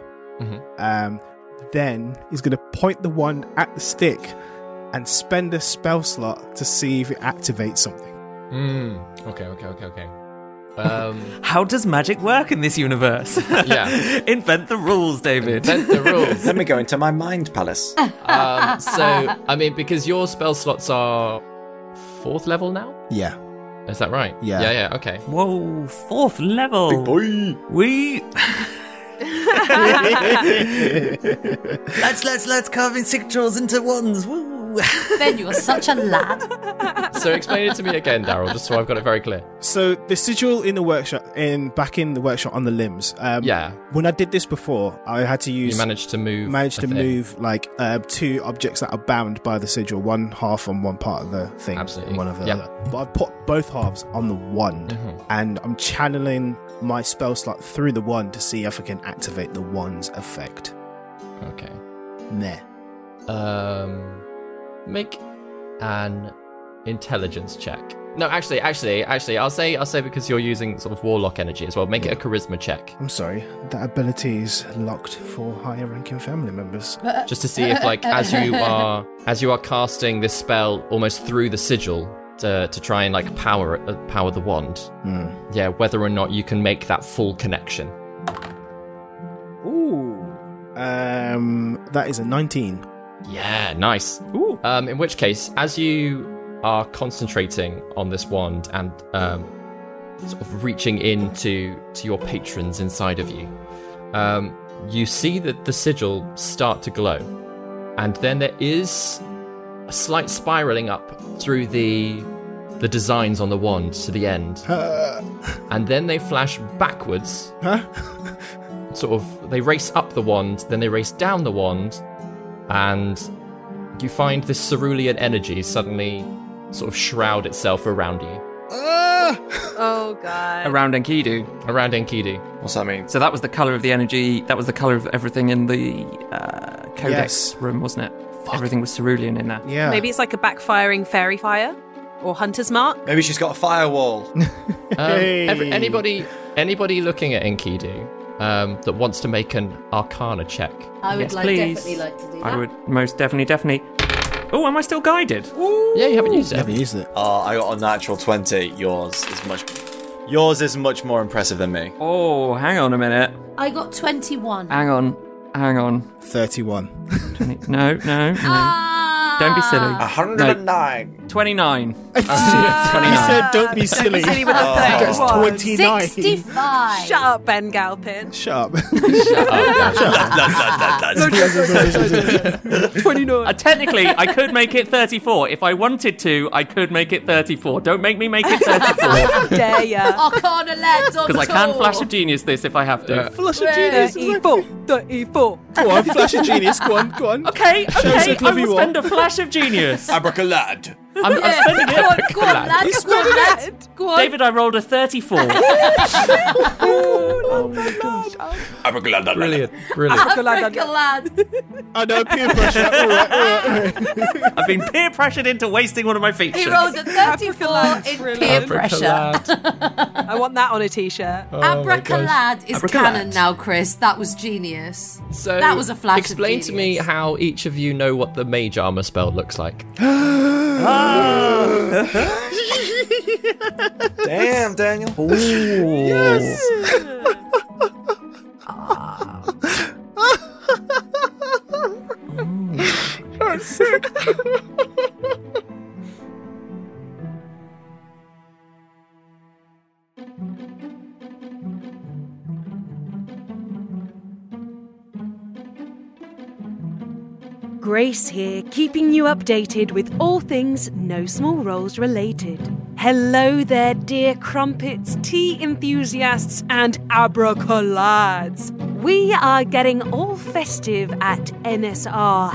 Then he's going to point the wand at the stick and spend a spell slot to see if it activates something. Okay. How does magic work in this universe? Yeah. Invent the rules, David. Invent the rules. Let me go into my mind palace. So, I mean, because your spell slots are 4th level now? Yeah. Is that right? Yeah. Yeah, okay. Whoa, 4th level. Big boy. We... let's carve in sigils into wands. Woo. Ben, you are such a lad. So explain it to me again, Daryl, just so I've got it very clear. So the sigil in the workshop, back in the workshop on the limbs. Yeah. When I did this before, I had to use. You managed to move. Like 2 objects that are bound by the sigil, one half on one part of the thing, Absolutely. and one of the other. But I put both halves on the wand, and I'm channeling my spell slot through the wand to see if I can activate the wand's effect. Okay. Meh. Make an intelligence check. No, actually, I'll say because you're using sort of warlock energy as well. Make it a charisma check, I'm sorry, that ability is locked for higher ranking family members. just to see if, like, as you are casting this spell almost through the sigil to try and like power the wand. Yeah, whether or not you can make that full connection. Ooh. That is a 19. Yeah, nice. Ooh. In which case, as you are concentrating on this wand and sort of reaching into your patrons inside of you, you see that the sigil start to glow, and then there is a slight spiraling up through the designs on the wand to the end, and then they flash backwards. Sort of, they race up the wand, then they race down the wand, and you find this cerulean energy suddenly sort of shroud itself around you. Oh, God. Around Enkidu. Around Enkidu. What's that mean? So that was the colour of the energy, that was the colour of everything in the Codex room, wasn't it? Everything was cerulean in there. Yeah. Maybe it's like a backfiring fairy fire or hunter's mark. Maybe she's got a firewall. Anybody looking at Enkidu that wants to make an Arcana check? I would Yes, please. definitely like to do that. I would most definitely. Oh, am I still guided? Yeah, you haven't used it. Never used it. Oh, I got a natural 20. Yours is much more impressive than me. Oh, hang on a minute. I got 21. Hang on. 31. 20, no. Don't be silly. 109. 29. 29. He said, "Don't be silly." Silly with a That's 31. 29. 65. Shut up, Ben Galpin. Shut up. 29. Technically, I could make it 34. If I wanted to, I could make it 34. Don't make me make it 34. How dare ya? I can't let on Because I can Flash of Genius this if I have to. Flash of Genius. 34. Go on, Flash of Genius. Go on. Okay, Show us how I clever you will are. spend a Flash of Genius. Abracalad. I'm spending it. Go on, lads. Go on. David, I rolled a 34. Abracalad. Brilliant. Abracalad. I know, peer pressure. All right. I've been peer pressured into wasting one of my features. He rolled a 34 in peer pressure. I want that on a t-shirt. Abracalad is Abracalad. canon now, Chris. That was genius. So That was a flash of explain to me genius. how each of you know what the mage armor spell looks like. Damn, Daniel. Yes. That's sick. Grace here, keeping you updated with all things No Small Roles related. Hello there, dear crumpets, tea enthusiasts, and abracalads. We are getting all festive at NSR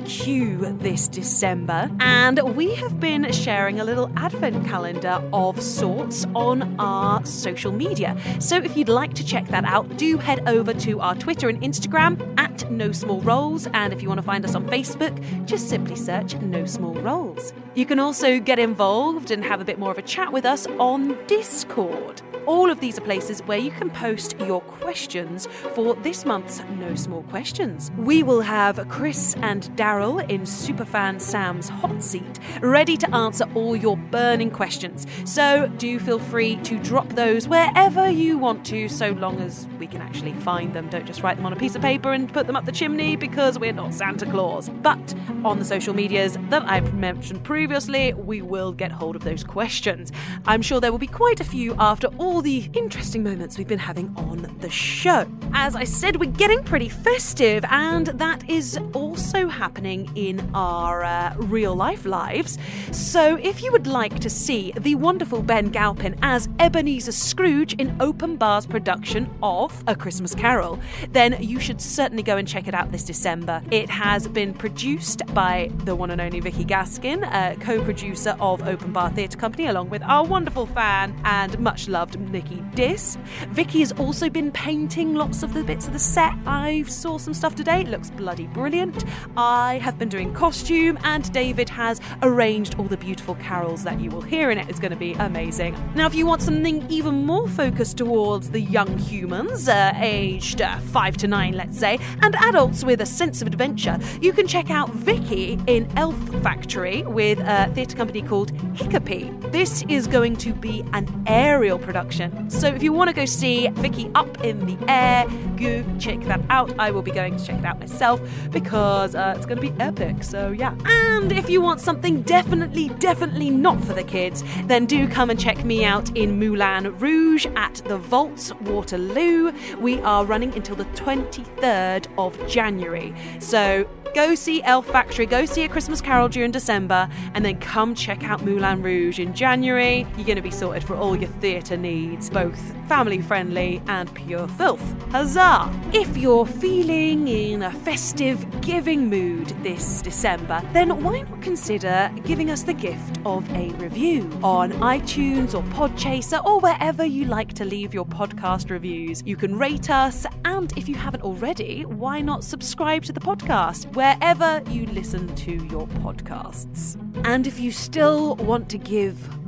HQ this December, and we have been sharing a little advent calendar of sorts on our social media. So if you'd like to check that out, do head over to our Twitter and Instagram at No Small Roles, and if you want to find us on Facebook, just simply search No Small Roles. You can also get involved and have a bit more of a chat with us on Discord. All of these are places where you can post your questions for this month's No Small Questions. We will have Chris and Daryl in Superfan Sam's hot seat, ready to answer all your burning questions. So do feel free to drop those wherever you want to, so long as we can actually find them. Don't just write them on a piece of paper and put them up the chimney, because we're not Santa Claus. But on the social medias that I mentioned previously, we will get hold of those questions. I'm sure there will be quite a few after all the interesting moments we've been having on the show. As I said, we're getting pretty festive, and that is also happening in our real life lives. So if you would like to see the wonderful Ben Galpin as Ebenezer Scrooge in Open Bar's production of A Christmas Carol, then you should certainly go and check it out this December. It has been produced by the one and only Vicky Gaskin, co-producer of Open Bar Theatre Company, along with our wonderful fan and much loved Nikki Diss. Vicky has also been painting lots of the bits of the set. I saw some stuff today. It looks bloody brilliant. I have been doing costume, and David has arranged all the beautiful carols that you will hear in it. It's going to be amazing. Now, if you want something even more focused towards the young humans, aged 5 to 9, let's say, and adults with a sense of adventure, you can check out Vicky in Elf Factory with a theatre company called Hiccupy. This is going to be an aerial production. So if you want to go see Vicky up in the air, go check that out. I will be going to check it out myself because it's going to be epic. So yeah. And if you want something definitely not for the kids, then do come and check me out in Moulin Rouge at the Vaults Waterloo. We are running until the 23rd of January. So go see Elf Factory, go see A Christmas Carol during December, and then come check out Moulin Rouge in January. You're going to be sorted for all your theatre needs, both family friendly and pure filth. Huzzah! If you're feeling in a festive giving mood this December, then why not consider giving us the gift of a review on iTunes or Podchaser or wherever you like to leave your podcast reviews. You can rate us, and if you haven't already, why not subscribe to the podcast wherever you listen to your podcasts. And if you still want to give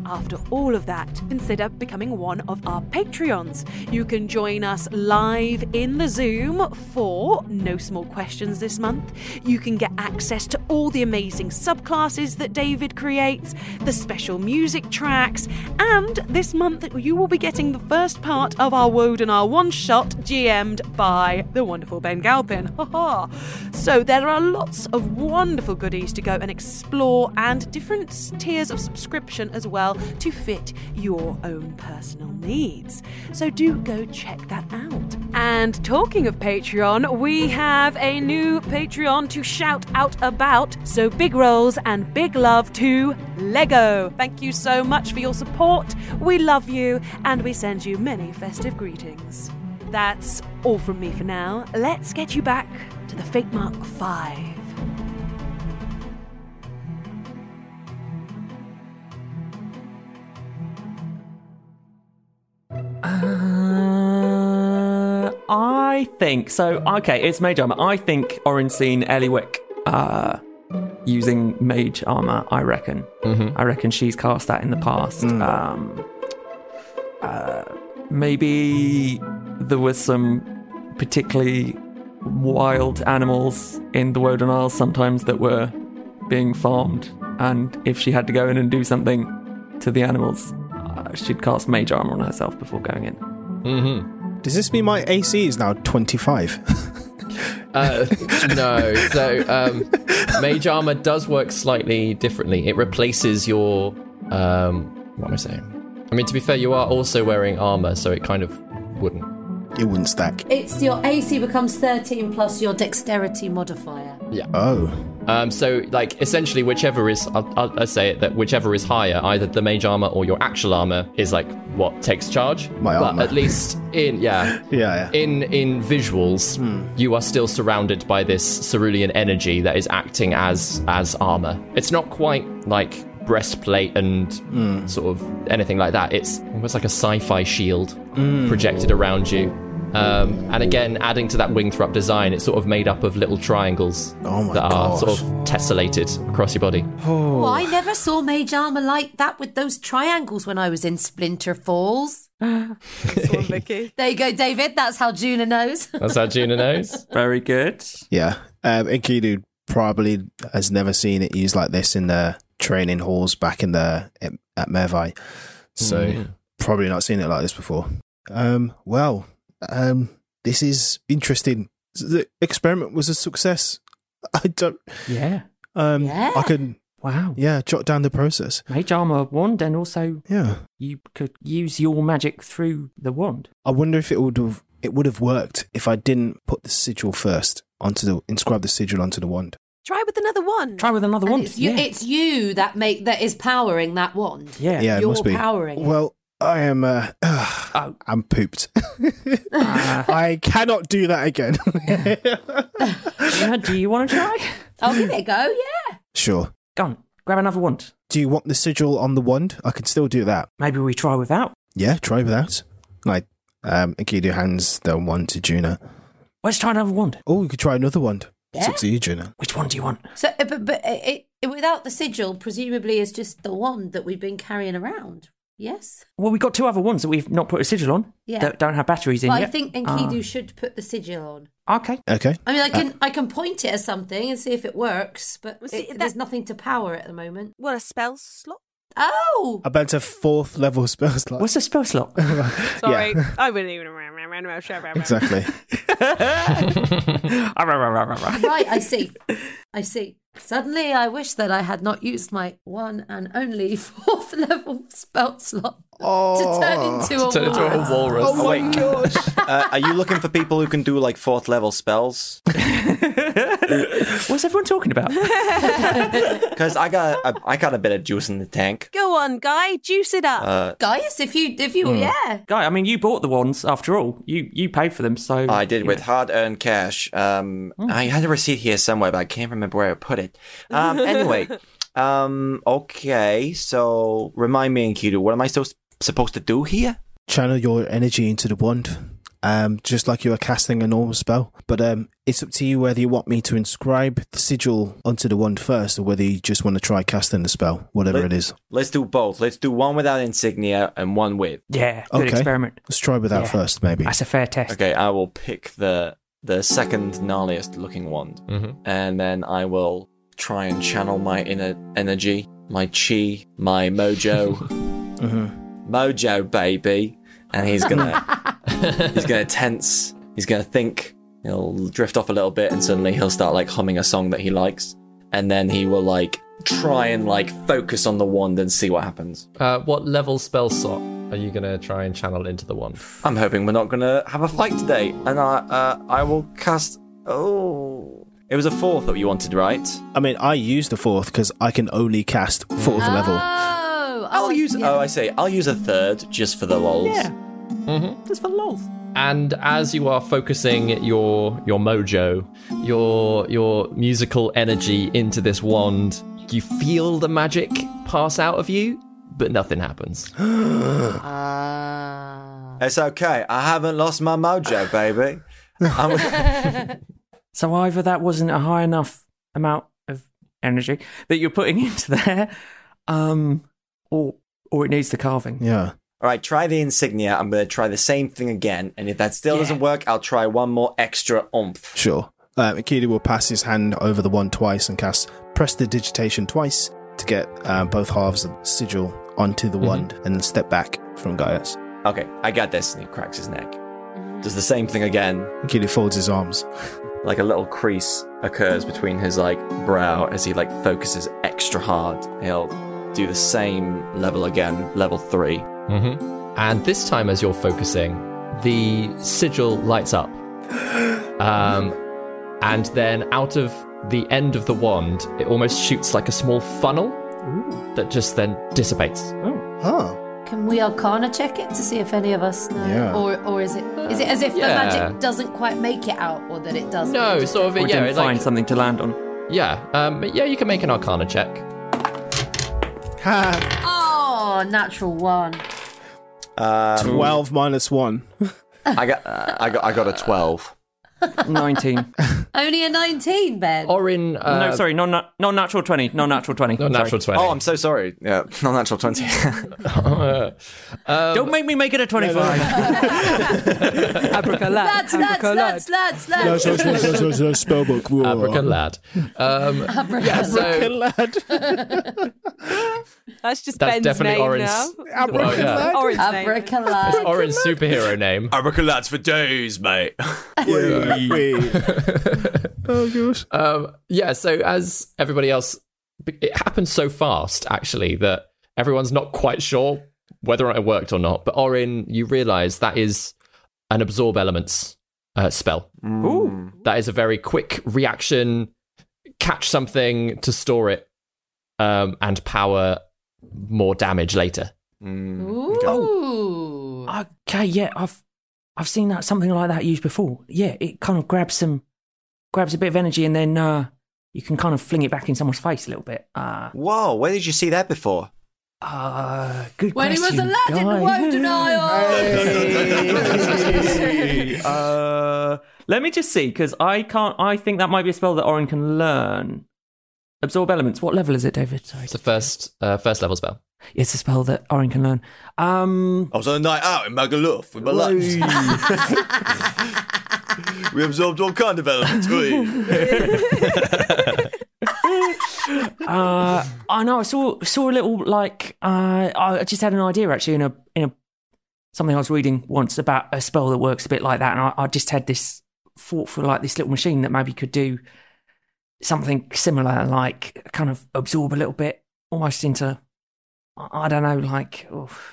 After all of that, consider becoming one of our Patreons. You can join us live in the Zoom for no small questions this month. You can get access to all the amazing subclasses that David creates, the special music tracks, and this month you will be getting the first part of our Wodenar one-shot GM'd by the wonderful Ben Galpin. So there are lots of wonderful goodies to go and explore, and different tiers of subscription as well to fit your own personal needs. So do go check that out. And talking of Patreon, we have a new Patreon to shout out about. So big rolls and big love to Lego. Thank you so much for your support. We love you and we send you many festive greetings. That's all from me for now. Let's get you back to the Fate Mark 5. I think so. Okay, it's Mage Armor. I think Orin's seen Eliwick using Mage Armor. I reckon. I reckon she's cast that in the past. Maybe there was some particularly wild animals in the Woden Isles sometimes that were being farmed, and if she had to go in and do something to the animals, she'd cast Mage Armor on herself before going in. Does this mean my AC is now 25? No. So Mage Armor does work slightly differently. It replaces your... what am I saying? I mean, to be fair, you are also wearing armor, so it kind of wouldn't. It wouldn't stack. It's your AC becomes 13 plus your dexterity modifier. Yeah. Oh. So, like, essentially, whichever is... I'll say it, that whichever is higher, either the Mage Armor or your actual armor is, like, what takes charge. My armor. But at least in... Yeah. In visuals, you are still surrounded by this cerulean energy that is acting as armor. It's not quite, like... breastplate and sort of anything like that. It's almost like a sci-fi shield projected around you. And again, adding to that wingthrup design, it's sort of made up of little triangles that are sort of tessellated across your body. Oh, I never saw Mage Armor like that with those triangles when I was in Splinter Falls. Vicky. There you go, David. That's how Juna knows. That's how Juna knows. Very good. Yeah. Enkidu probably has never seen it used like this in the training halls back in at Mervai. So probably not seen it like this before. This is interesting. The experiment was a success. I don't... Yeah. I can... Wow. Yeah, jot down the process. Mage Armor wand, and also you could use your magic through the wand. I wonder if it would have worked if I didn't put the sigil first inscribe the sigil onto the wand. Try with another wand. Try with another wand. It's you that is powering that wand. Yeah, it You're must be. powering it. Well, I am. I'm pooped. I cannot do that again. Do you want to try? Oh, here they go. Yeah. Sure. Go on, grab another wand. Do you want the sigil on the wand? I can still do that. Maybe we try without. Yeah, try without. Like, Enkidu hands the wand to Juna. Let's try another wand. Oh, we could try another wand. Yeah? It's up to you, Juna. Which one do you want? So, but it without the sigil, presumably, is just the wand that we've been carrying around. Yes. Well, we've got two other wands that we've not put a sigil on. Yeah. That don't have batteries in But yet. I think Enkidu should put the sigil on. Okay. Okay. I mean, I can point it at something and see if it works, but there's nothing to power at the moment. What, a spell slot? Oh! About a 4th level spell slot. What's a spell slot? Sorry, Yeah. I wouldn't even remember. Exactly. Right, I see. Suddenly, I wish that I had not used my one and only 4th level spell slot to turn into a walrus. Oh my gosh. Are you looking for people who can do like 4th level spells? What's everyone talking about? Because I got a bit of juice in the tank. Go on, Guy, juice it up. Gaius, if you, yeah. Guy, I mean, you bought the wands after all. You paid for them, so... I did with hard-earned cash. I had a receipt here somewhere, but I can't remember where I put it. Anyway, okay, so remind me, Enkidu, what am I supposed to do here? Channel your energy into the wand just like you are casting a normal spell. But it's up to you whether you want me to inscribe the sigil onto the wand first, or whether you just want to try casting the spell, whatever it is. Let's do both. Let's do one without insignia and one with. Yeah, good experiment. Let's try without first, maybe. That's a fair test. Okay, I will pick the second gnarliest looking wand, and then I will try and channel my inner energy, my chi, my mojo, mojo baby, and he's gonna tense. He's gonna think. He'll drift off a little bit, and suddenly he'll start like humming a song that he likes, and then he will like try and like focus on the wand and see what happens. What level spell slot are you gonna try and channel into the wand? I'm hoping we're not gonna have a fight today, and I will cast. Oh, it was a 4th that you wanted, right? I mean, I use the 4th because I can only cast 4th level. I'll use. Oh, I see. I'll use a 3rd just for the lols. Yeah. Just for the lols. And as you are focusing your mojo, your musical energy into this wand, you feel the magic pass out of you, but nothing happens. It's okay. I haven't lost my mojo, baby. So either that wasn't a high enough amount of energy that you're putting into there, or it needs the carving. Yeah. All right, try the insignia. I'm going to try the same thing again, and if that still doesn't work, I'll try one more extra oomph. Sure. Akili will pass his hand over the wand twice and cast Prestidigitation twice to get both halves of the sigil onto the wand, and then step back from Gaius. Okay, I got this. And he cracks his neck. Does the same thing again. Akili folds his arms. Like a little crease occurs between his like brow as he like focuses extra hard. He'll do the same level again, level 3. And this time, as you're focusing, the sigil lights up. And then out of the end of the wand, it almost shoots like a small funnel that just then dissipates. Can we Arcana check it to see if any of us know? Yeah. Or is it as if the magic doesn't quite make it out, or that it does? No, sort of. Or Yeah, didn't find something to land on. Yeah. You can make an Arcana check. Oh, natural 1. 12 minus 1. I got a 12. 19. Only a 19, Ben. Orin. No, sorry, not natural 20. Not natural 20. Not natural 20. Oh, I'm so sorry. Yeah, not natural 20. Don't make me make it a 25. Lads. Spellbook. Abracalad. That's just That's Ben's definitely name Orin's. now. Well, yeah. Orin's name. Abracalad. It's Orin's superhero name. Abracalads for days, mate. Oh gosh. So as everybody else, it happened so fast actually that everyone's not quite sure whether or not it worked or not. But Orin, you realise that is an absorb elements spell. Ooh. That is a very quick reaction, catch something to store it, and power more damage later. Ooh. Okay, yeah, I've seen that something like that used before. Yeah, it kind of grabs a bit of energy, and then you can kind of fling it back in someone's face a little bit. Whoa, where did you see that before? Good When he question. was a lad in the woe denial. Let me just see, because I think that might be a spell that Orin can learn. Absorb elements. What level is it, David? Sorry. It's the first level spell. It's a spell that Orin can learn. I was on a night out in Magaluf with my lads. We absorbed all kind of elements. I know. I saw a little like. I just had an idea actually in a something I was reading once about a spell that works a bit like that, and I just had this thought for like this little machine that maybe could do something similar, like kind of absorb a little bit, almost into, I don't know, like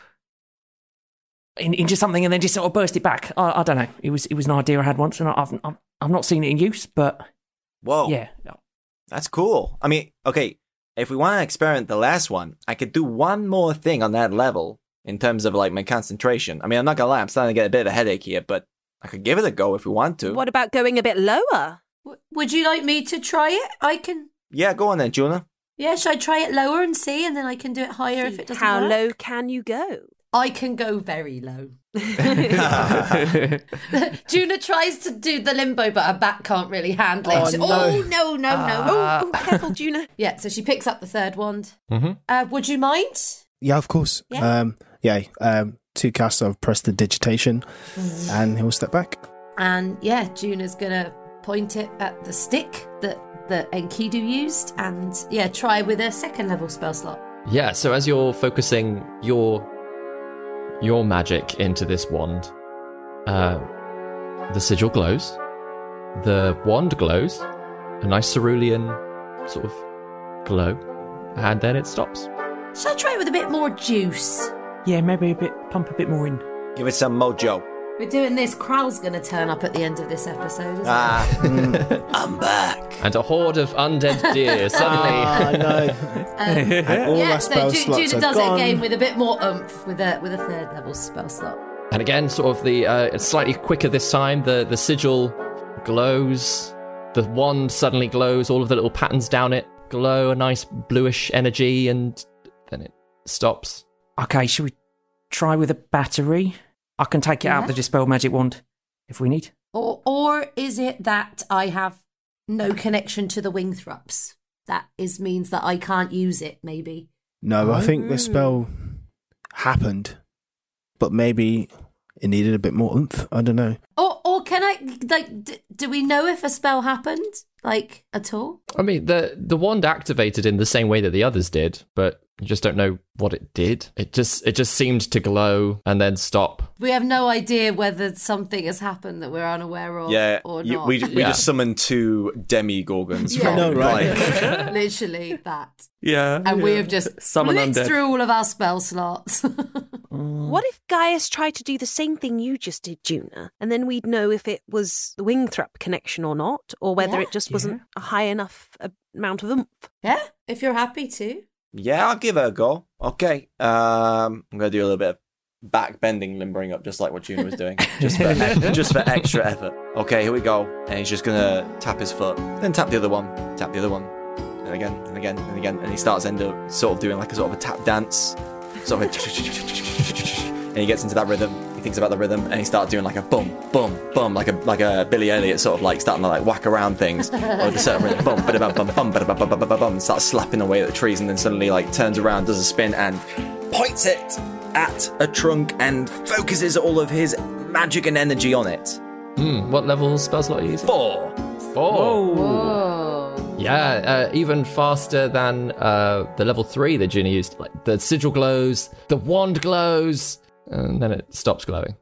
into something, and then just sort of burst it back. I don't know. It was an idea I had once, and I've not seen it in use, but whoa, yeah, that's cool. I mean, okay, if we want to experiment the last one, I could do one more thing on that level in terms of like my concentration. I mean, I'm not gonna lie, I'm starting to get a bit of a headache here, but I could give it a go if we want to. What about going a bit lower? Would you like me to try it? I can. Yeah, go on then, Juna. Yeah, should I try it lower and see, and then I can do it higher if it doesn't How work? low can you go? I can go very low. Juna tries to do the limbo, but her back can't really handle it. No. Oh, careful, Juna. Yeah, so she picks up the third wand. Mm-hmm. Would you mind? Yeah, of course. Yeah. 2 casts of prestidigitation, and he'll step back. And yeah, Juna's gonna point it at the stick that Enkidu used, and try with a 2nd level spell slot. Yeah, so as you're focusing your magic into this wand, the sigil glows, the wand glows, a nice cerulean sort of glow, and then it stops. Shall I try it with a bit more juice? Yeah, maybe pump a bit more in. Give it some mojo. We're doing this. Kral's going to turn up at the end of this episode, isn't he? I'm back. And a horde of undead deer suddenly. No. All our spell slots Juna are does gone. it again with a bit more oomph with a 3rd level spell slot. And again, sort of the slightly quicker this time. The sigil glows. The wand suddenly glows. All of the little patterns down it glow, a nice bluish energy, and then it stops. Okay, should we try with a battery? I can take it out of the Dispel Magic Wand if we need. Or is it that I have no connection to the Wingthrups? That means that I can't use it, maybe. No, I think the spell happened, but maybe it needed a bit more oomph. I don't know. Or can I, do we know if a spell happened, at all? I mean, the wand activated in the same way that the others did, but you just don't know what it did. It just seemed to glow and then stop. We have no idea whether something has happened that we're unaware of or not. We just summoned 2 demi-gorgons from, right? Literally that. Yeah. And we have just Summon blitzed undead. through all of our spell slots. What if Gaius tried to do the same thing you just did, Juna? And then we'd know if it was the Wingthrup connection or not, or whether it just wasn't a high enough amount of oomph. Yeah, if you're happy to. Yeah, I'll give it a go. Okay. I'm going to do a little bit of back bending, limbering up, just like what Juna was doing, just for extra effort. Okay, here we go. And he's just going to tap his foot, then tap the other one, and again, and again, and again. And he starts sort of doing like a sort of a tap dance, sort of and he gets into that rhythm. He thinks about the rhythm, and he starts doing like a bum, bum, bum, like a Billy Elliot sort of like starting to like whack around things, or the certain rhythm, bum, ba-da-bum, bum, bum, ba-da-bum, bum, bum, bum, bum, and starts slapping away at the trees, and then suddenly like turns around, does a spin, and points it at a trunk, and focuses all of his magic and energy on it. What level spell slot are you using? 4. Whoa. Yeah, even faster than the level 3 that Juna used. Like the sigil glows, the wand glows, and then it stops glowing.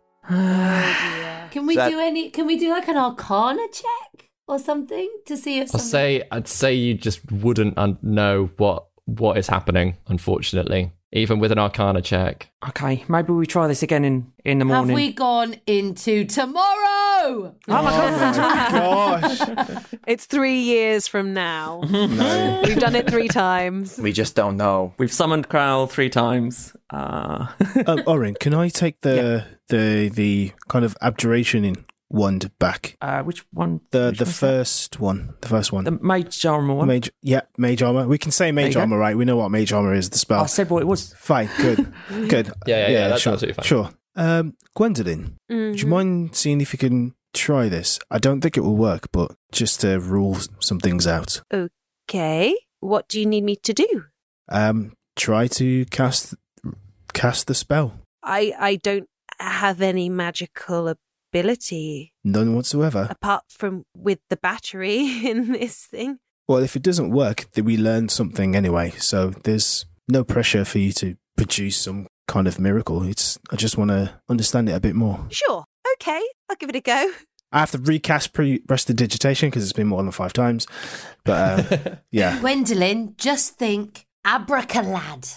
Can we do like an Arcana check or something to see if I'd say you just wouldn't know what is happening, unfortunately, even with an Arcana check. Okay, maybe we try this again in the morning. Have we gone into tomorrow? Oh my Gosh. It's 3 years from now. No. We've done it 3 times. We just don't know. We've summoned Kral 3 times. Orin, can I take the kind of abjuration wand back? Which one? The first one. The Mage Armor one? Mage Armor. We can say Mage Armor, right? We know what Mage Armor is, the spell. I said what it was. Fine, good. Good. Yeah, that's sure, absolutely fine. Sure. Gwendolyn, would you mind seeing if you can try this? I don't think it will work, but just to rule some things out. Okay. What do you need me to do? Try to cast the spell. I don't have any magical ability. None whatsoever. Apart from with the battery in this thing. Well, if it doesn't work, then we learn something anyway. So there's no pressure for you to produce some kind of miracle. I just want to understand it a bit more. Sure. Okay. I'll give it a go. I have to recast prestidigitation because it's been more than 5 times. But yeah. Gwendolyn, just think abracalad.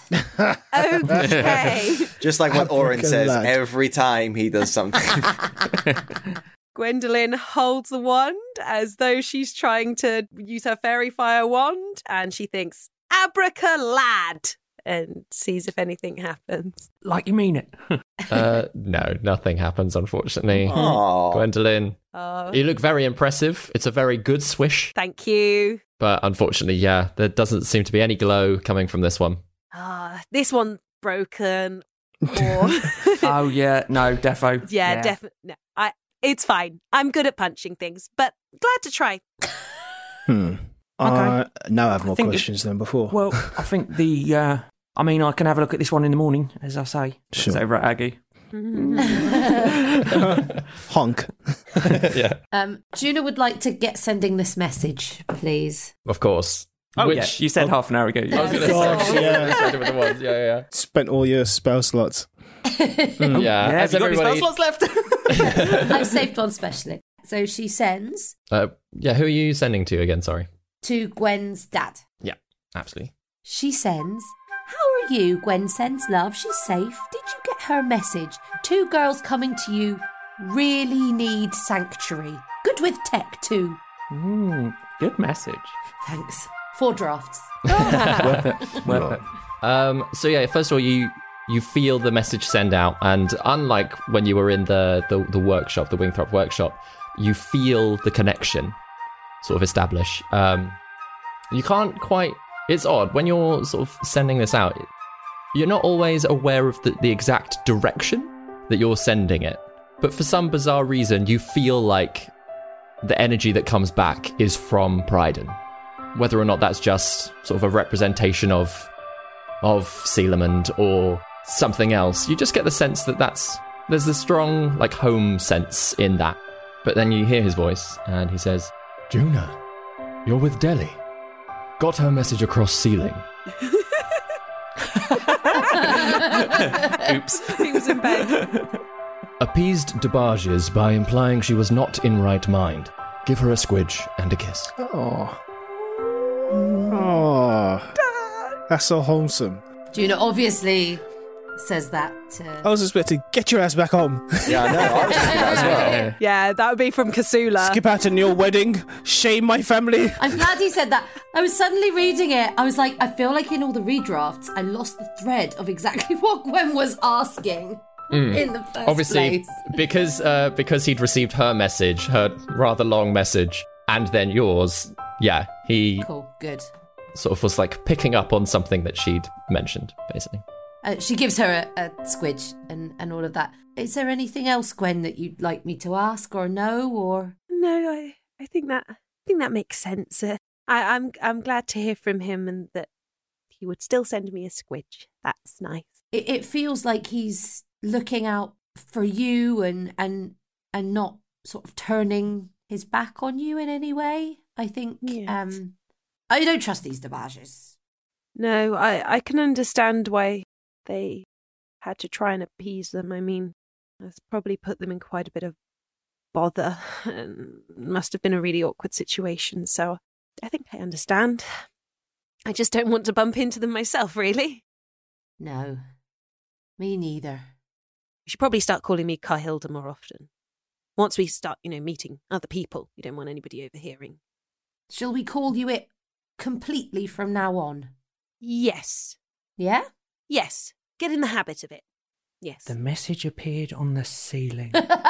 Okay. Just like what Orin says every time he does something. Gwendolyn holds the wand as though she's trying to use her fairy fire wand, and she thinks, abracalad, and sees if anything happens. Like you mean it. No, nothing happens, unfortunately. Aww. Gwendolyn, you look very impressive. It's a very good swish. Thank you. But unfortunately, there doesn't seem to be any glow coming from this one. This one's broken. Or Oh, yeah. No, defo. yeah, definitely. No, it's fine. I'm good at punching things, but glad to try. Now I have more think questions than before. Well, I think I can have a look at this one in the morning, as I say. Sure. It's over at Aggie. Honk. Yeah. Juna would like to get sending this message, please. Of course. Oh, yeah. You said half an hour ago. I was going to Gosh, say. yeah. Yeah. Spent all your spell slots. Yeah. Have you got any spell slots left? I've saved one specially. So she sends Yeah, who are you sending to again? Sorry. to Gwen's dad. Yeah, absolutely. She sends, "How are you?" Gwen sends love. She's safe. Did you get her message? 2 girls coming to you really need sanctuary. Good with tech too. Good message. Thanks. 4 drafts. Worth it. So yeah, first of all, you feel the message send out, and unlike when you were in the workshop, the Wingthrop workshop, you feel the connection sort of establish. You can't quite. It's odd when you're sort of sending this out. You're not always aware of the exact direction that you're sending it, but for some bizarre reason, you feel like the energy that comes back is from Pryden. Whether or not that's just sort of a representation of Sealamund or something else, you just get the sense that there's a strong like home sense in that. But then you hear his voice and he says, "Juna, you're with Deli. Got her message across ceiling." Oops. He was in bed. Appeased Debarges by implying she was not in right mind. Give her a squidge and a kiss. Oh, that's so wholesome. Juna obviously says that. I was expecting, get your ass back home. Yeah, I know. I was thinking that as well. Yeah, that would be from Kasula. Skip out on your wedding. Shame my family. I'm glad he said that. I was suddenly reading it. I was like, I feel like in all the redrafts, I lost the thread of exactly what Gwen was asking in the first Obviously, place. because he'd received her message, her rather long message, and then yours. Yeah, he Cool, good. sort of was like picking up on something that she'd mentioned, basically. She gives her a squidge and all of that. Is there anything else, Gwen, that you'd like me to ask or know or? No, I think that makes sense. I'm glad to hear from him and that he would still send me a squidge. That's nice. It feels like he's looking out for you and not sort of turning his back on you in any way. I think. Yes. I don't trust these Debarges. No, I can understand why they had to try and appease them. I mean, it's probably put them in quite a bit of bother and must have been a really awkward situation. So I think I understand. I just don't want to bump into them myself, really. No, me neither. You should probably start calling me Carhilda more often. Once we start, meeting other people, you don't want anybody overhearing. Shall we call you it completely from now on? Yes. Yeah? Yes. Get in the habit of it. Yes. The message appeared on the ceiling.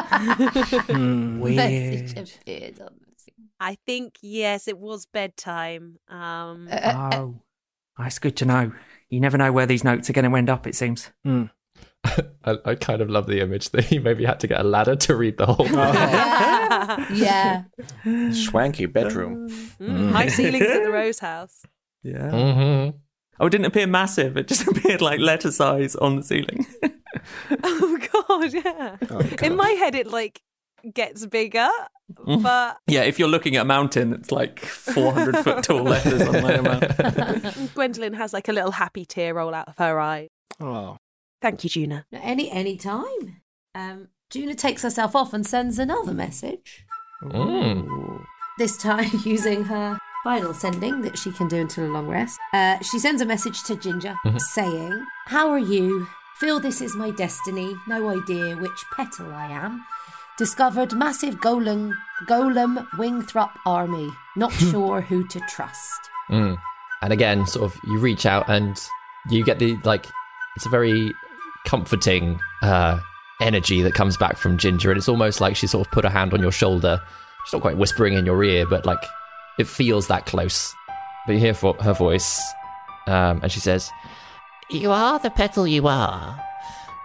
Message Weird. appeared on the scene. I think, yes, it was bedtime. Oh, that's good to know. You never know where these notes are going to end up, it seems. I kind of love the image that he maybe had to get a ladder to read the whole thing. Yeah. Swanky bedroom. High ceilings in the Rose House. Yeah. Mm-hmm. Oh, it didn't appear massive. It just appeared like letter size on the ceiling. Oh, God, yeah. In my head, it, gets bigger, but... Yeah, if you're looking at a mountain, it's like 400-foot tall letters on my mountain. Gwendolyn has, a little happy tear roll out of her eye. Oh. Thank you, Juna. Any time. Juna takes herself off and sends another message. This time using her final sending that she can do until a long rest. She sends a message to Ginger saying, "How are you? Feel this is my destiny. No idea which petal I am. Discovered massive golem Wingthrop army. Not sure who to trust." And again, sort of, you reach out and you get the, it's a very comforting energy that comes back from Ginger, and it's almost like she sort of put a hand on your shoulder. She's not quite whispering in your ear, but it feels that close. But you hear her voice, and she says, "You are the petal you are.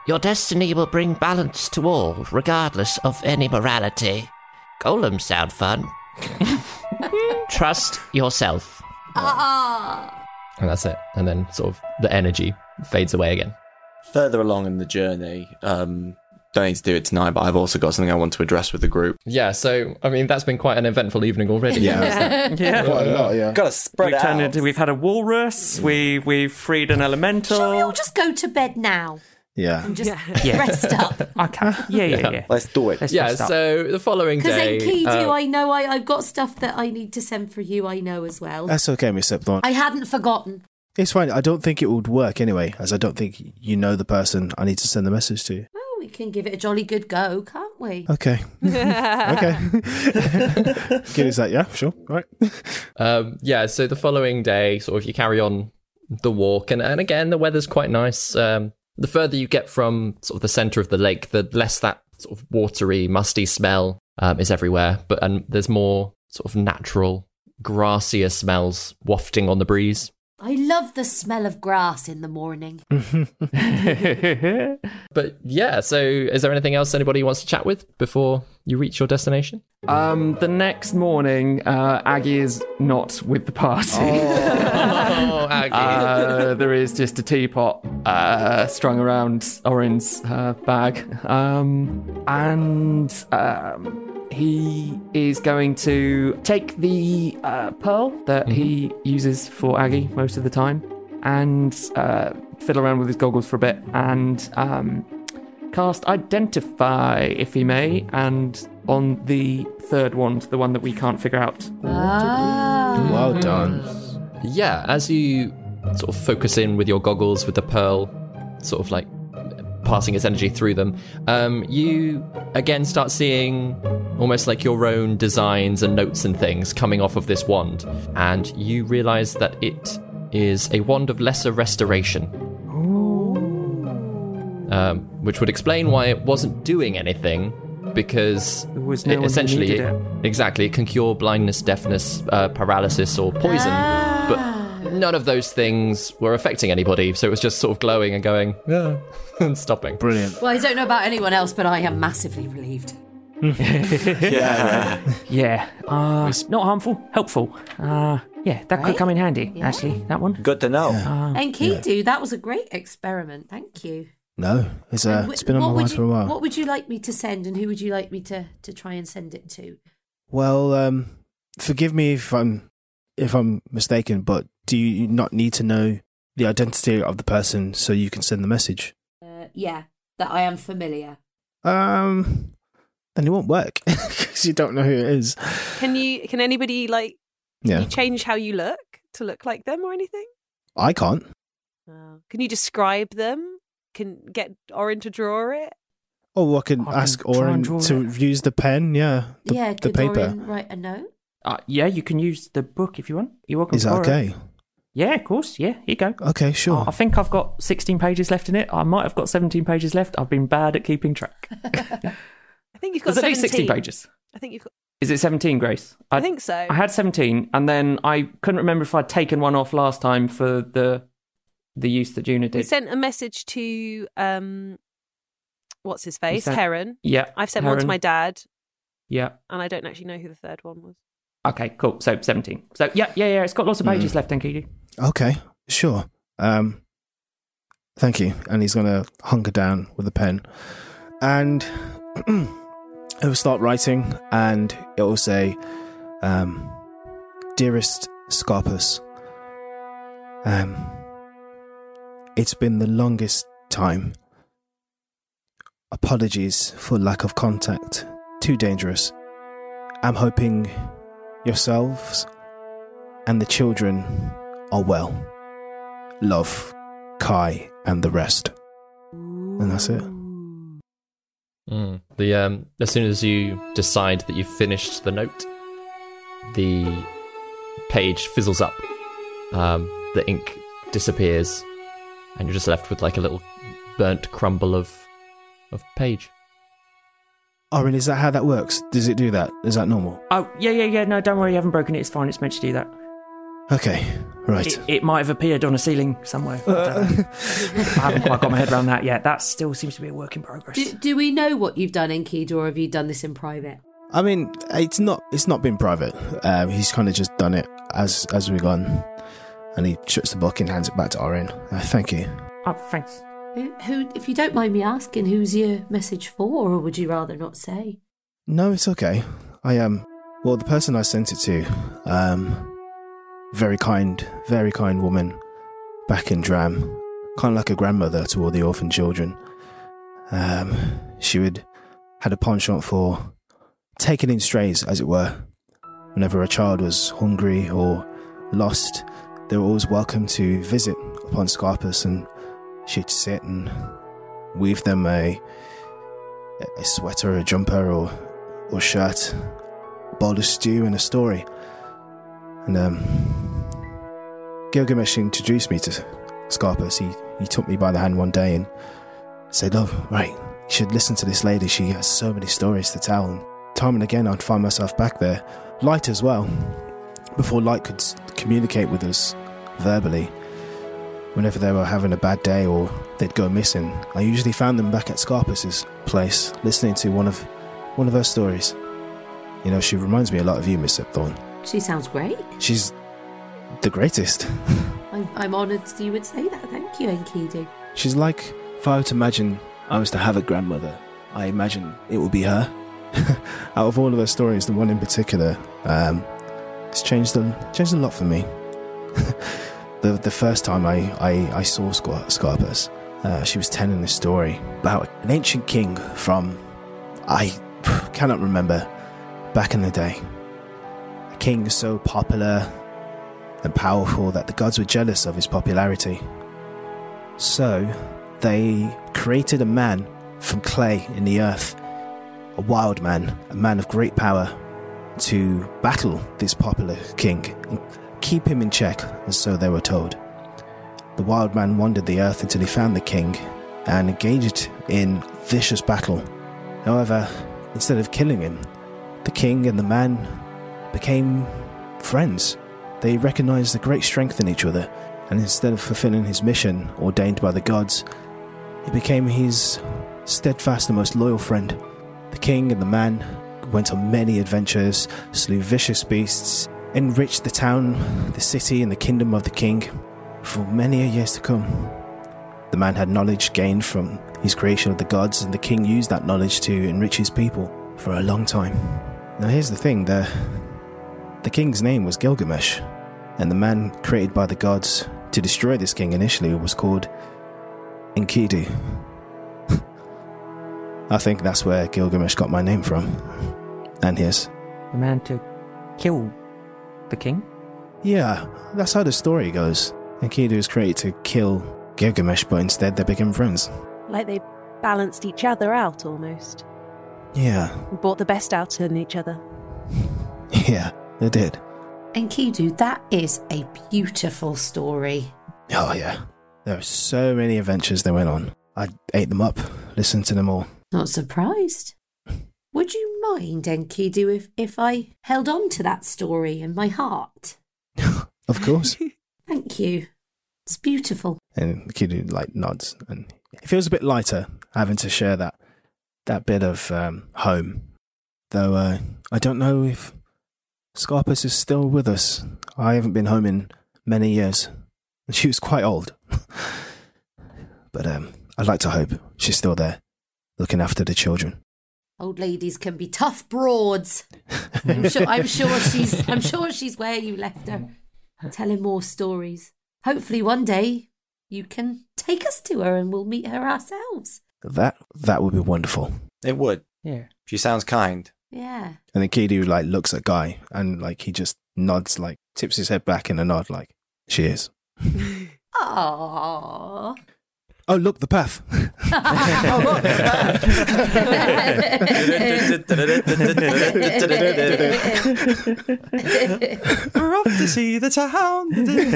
Your destiny will bring balance to all, regardless of any morality. Golems sound fun. Trust yourself. And that's it. And then sort of the energy fades away again. Further along in the journey, don't need to do it tonight, but I've also got something I want to address with the group. Yeah, so, I mean, that's been quite an eventful evening already. Yeah. Quite a lot, yeah. Got to spread it out. We've had a walrus, we've freed an elemental. Shall we all just go to bed now? Yeah. And just rest up. Okay. Yeah. Let's do it. Let's Yeah, rest up. so the following Because day... Enkidu, I know I've got stuff that I need to send for you, I know as well. That's okay, Miss Septhorn. I hadn't forgotten. It's fine. I don't think it would work anyway, as I don't think you know the person I need to send the message to. Well, we can give it a jolly good go, can't we? Okay. Okay. Good as that, yeah, sure. Right. Yeah, so the following day, sort of you carry on the walk, and again, the weather's quite nice. The further you get from sort of the centre of the lake, the less that sort of watery, musty smell is everywhere, and there's more sort of natural, grassier smells wafting on the breeze. I love the smell of grass in the morning. But yeah, so is there anything else anybody wants to chat with before you reach your destination? The next morning, Aggie is not with the party. Oh, Aggie. There is just a teapot strung around Orin's bag. And he is going to take the pearl that he uses for Aggie most of the time and fiddle around with his goggles for a bit and cast Identify, if he may, and on the third wand, the one that we can't figure out. Well done. Yeah, as you sort of focus in with your goggles with the pearl, sort of like passing its energy through them, you again start seeing almost like your own designs and notes and things coming off of this wand, and you realize that it is a wand of lesser restoration. Which would explain why it wasn't doing anything, because There was no one who essentially needed it. exactly it can cure blindness, deafness, paralysis, or poison, but none of those things were affecting anybody, so it was just sort of glowing and going, and stopping. Brilliant. Well, I don't know about anyone else, but I am massively relieved. Yeah. Not harmful, helpful. Yeah, that could Right? come in handy, Yeah. actually, that one. Good to know. Enkidu, that was a great experiment. Thank you. No, it's been on my mind for a while. What would you like me to send, and who would you like me to try and send it to? Well, forgive me if I'm mistaken, but do you not need to know the identity of the person so you can send the message? Yeah, that I am familiar. Then it won't work because you don't know who it is. Can anybody Yeah, you change how you look to look like them or anything? I can't. Can you describe them? Can get Orin to draw it? Oh, I can ask try and Orin draw to use the pen. Yeah, the could paper. Orin write a note? Yeah, you can use the book if you want. You're welcome Is to that borrow it. okay? Yeah, of course. Yeah, here you go. Okay, sure. I think I've got 16 pages left in it. I might have got 17 pages left. I've been bad at keeping track. I think you've got There's at least 17. 16 pages. I think you've got. Is it 17, Grace? I think so. I had 17, and then I couldn't remember if I'd taken one off last time for the use that Juna We did. sent a message to what's his face, sent- Heron. Yeah. I've sent one to Heron. my dad, Yeah. and I don't actually know who the third one was. Okay, cool. So 17. So yeah. It's got lots of pages left, Enkidu. Okay, sure. Thank you. And he's going to hunker down with a pen. And it will start writing, and it will say, Dearest Scarpus, it's been the longest time. Apologies for lack of contact. Too dangerous. I'm hoping yourselves and the children are well. Love, Kai, and the rest. And that's it. As soon as you decide that you've finished the note, the page fizzles up, the ink disappears, and you're just left with like a little burnt crumble of page. Orin, is that how that works? Does it do that? Is that normal? Oh, yeah. No, don't worry. You haven't broken it. It's fine. It's meant to do that. Okay, right. It might have appeared on a ceiling somewhere. I haven't quite got my head around that yet. That still seems to be a work in progress. Do we know what you've done, Enkidu, or have you done this in private? I mean, it's not been private. He's kind of just done it as we've gone. And he shuts the book and hands it back to Orin. Thank you. Oh, thanks. Who, if you don't mind me asking, who's your message for, or would you rather not say? No, it's okay. Well, the person I sent it to, very kind woman back in Dram, kind of like a grandmother to all the orphan children. She had a penchant for taking in strays, as it were. Whenever a child was hungry or lost, they were always welcome to visit upon Scarpus, and she'd sit and weave them a sweater, a jumper, or shirt, a bowl of stew, and a story. And Gilgamesh introduced me to Scarpus. He took me by the hand one day and said, "Oh, right, you should listen to this lady. She has so many stories to tell." And time and again, I'd find myself back there. Light as well. Before Light could communicate with us verbally, whenever they were having a bad day or they'd go missing, I usually found them back at Scarpus's place, listening to one of her stories. You know, she reminds me a lot of you, Miss Thorn. She sounds great. She's the greatest. I'm honoured you would say that. Thank you, Enkidu. She's like, if I were to imagine I was to have a grandmother, I imagine it would be her. Out of all of her stories, the one in particular, it's changed a lot for me. The first time I saw Scarpus, she was telling this story about an ancient king from, I cannot remember, back in the day. A king so popular and powerful that the gods were jealous of his popularity. So they created a man from clay in the earth, a wild man, a man of great power, to battle this popular king and keep him in check, and so they were told. The wild man wandered the earth until he found the king and engaged in vicious battle. However, instead of killing him, the king and the man became friends. They recognized the great strength in each other, and instead of fulfilling his mission ordained by the gods, he became his steadfast and most loyal friend. The king and the man went on many adventures, slew vicious beasts, enriched the town, the city, and the kingdom of the king for many a years to come. The man had knowledge gained from his creation of the gods, and the king used that knowledge to enrich his people for a long time. Now here's the thing, the king's name was Gilgamesh, and the man created by the gods to destroy this king initially was called Enkidu. I think that's where Gilgamesh got my name from. And his. The man to kill the king? Yeah, that's how the story goes. Enkidu was created to kill Gilgamesh, but instead they became friends. Like they balanced each other out, almost. Yeah. And brought the best out in each other. Yeah, they did. Enkidu, that is a beautiful story. Oh, yeah. There were so many adventures that went on. I ate them up, listened to them all. Not surprised. Would you mind, Enkidu, if I held on to that story in my heart? Of course. Thank you. It's beautiful. And Enkidu nods, and it feels a bit lighter having to share that bit of home. Though I don't know if Scarpus is still with us. I haven't been home in many years. And she was quite old. But I'd like to hope she's still there, looking after the children. Old ladies can be tough broads. I'm sure she's where you left her, telling more stories. Hopefully one day you can take us to her and we'll meet her ourselves. That would be wonderful. It would. Yeah. She sounds kind. Yeah. And then Kidu looks at Guy and he just nods, tips his head back in a nod, she is. Aww. Oh, look, the path. We're off to see the town.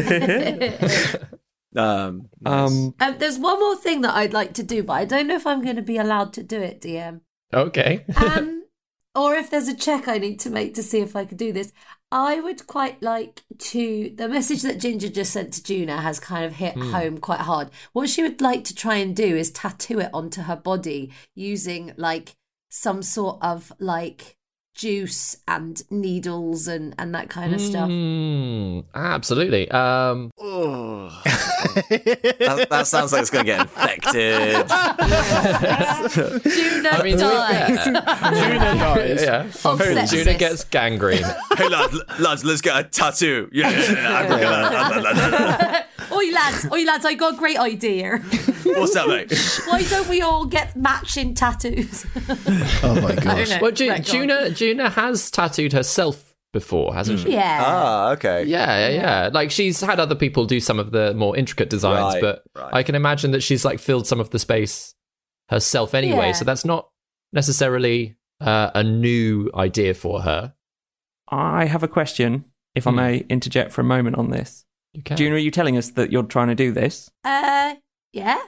There's one more thing that I'd like to do, but I don't know if I'm going to be allowed to do it, DM. Okay. Or if there's a check I need to make to see if I could do this. I would quite like to. The message that Ginger just sent to Juna has kind of hit home quite hard. What she would like to try and do is tattoo it onto her body using like some sort of like juice and needles and that kind of stuff. Absolutely. That sounds like it's going to get infected. Juna dies. Juna dies. Yeah. Of sepsis. Juna gets gangrene. Hey, lads, let's get a tattoo. Yeah. Oi lads, I got a great idea. What's that, mate? Why don't we all get matching tattoos? Oh my gosh. Well, Juna has tattooed herself before, hasn't she? Yeah. Ah, okay. Yeah. Like she's had other people do some of the more intricate designs, but I can imagine that she's like filled some of the space herself anyway. Yeah. So that's not necessarily a new idea for her. I have a question, if I may interject for a moment on this. You can. Juna, are you telling us that you're trying to do this? Yeah.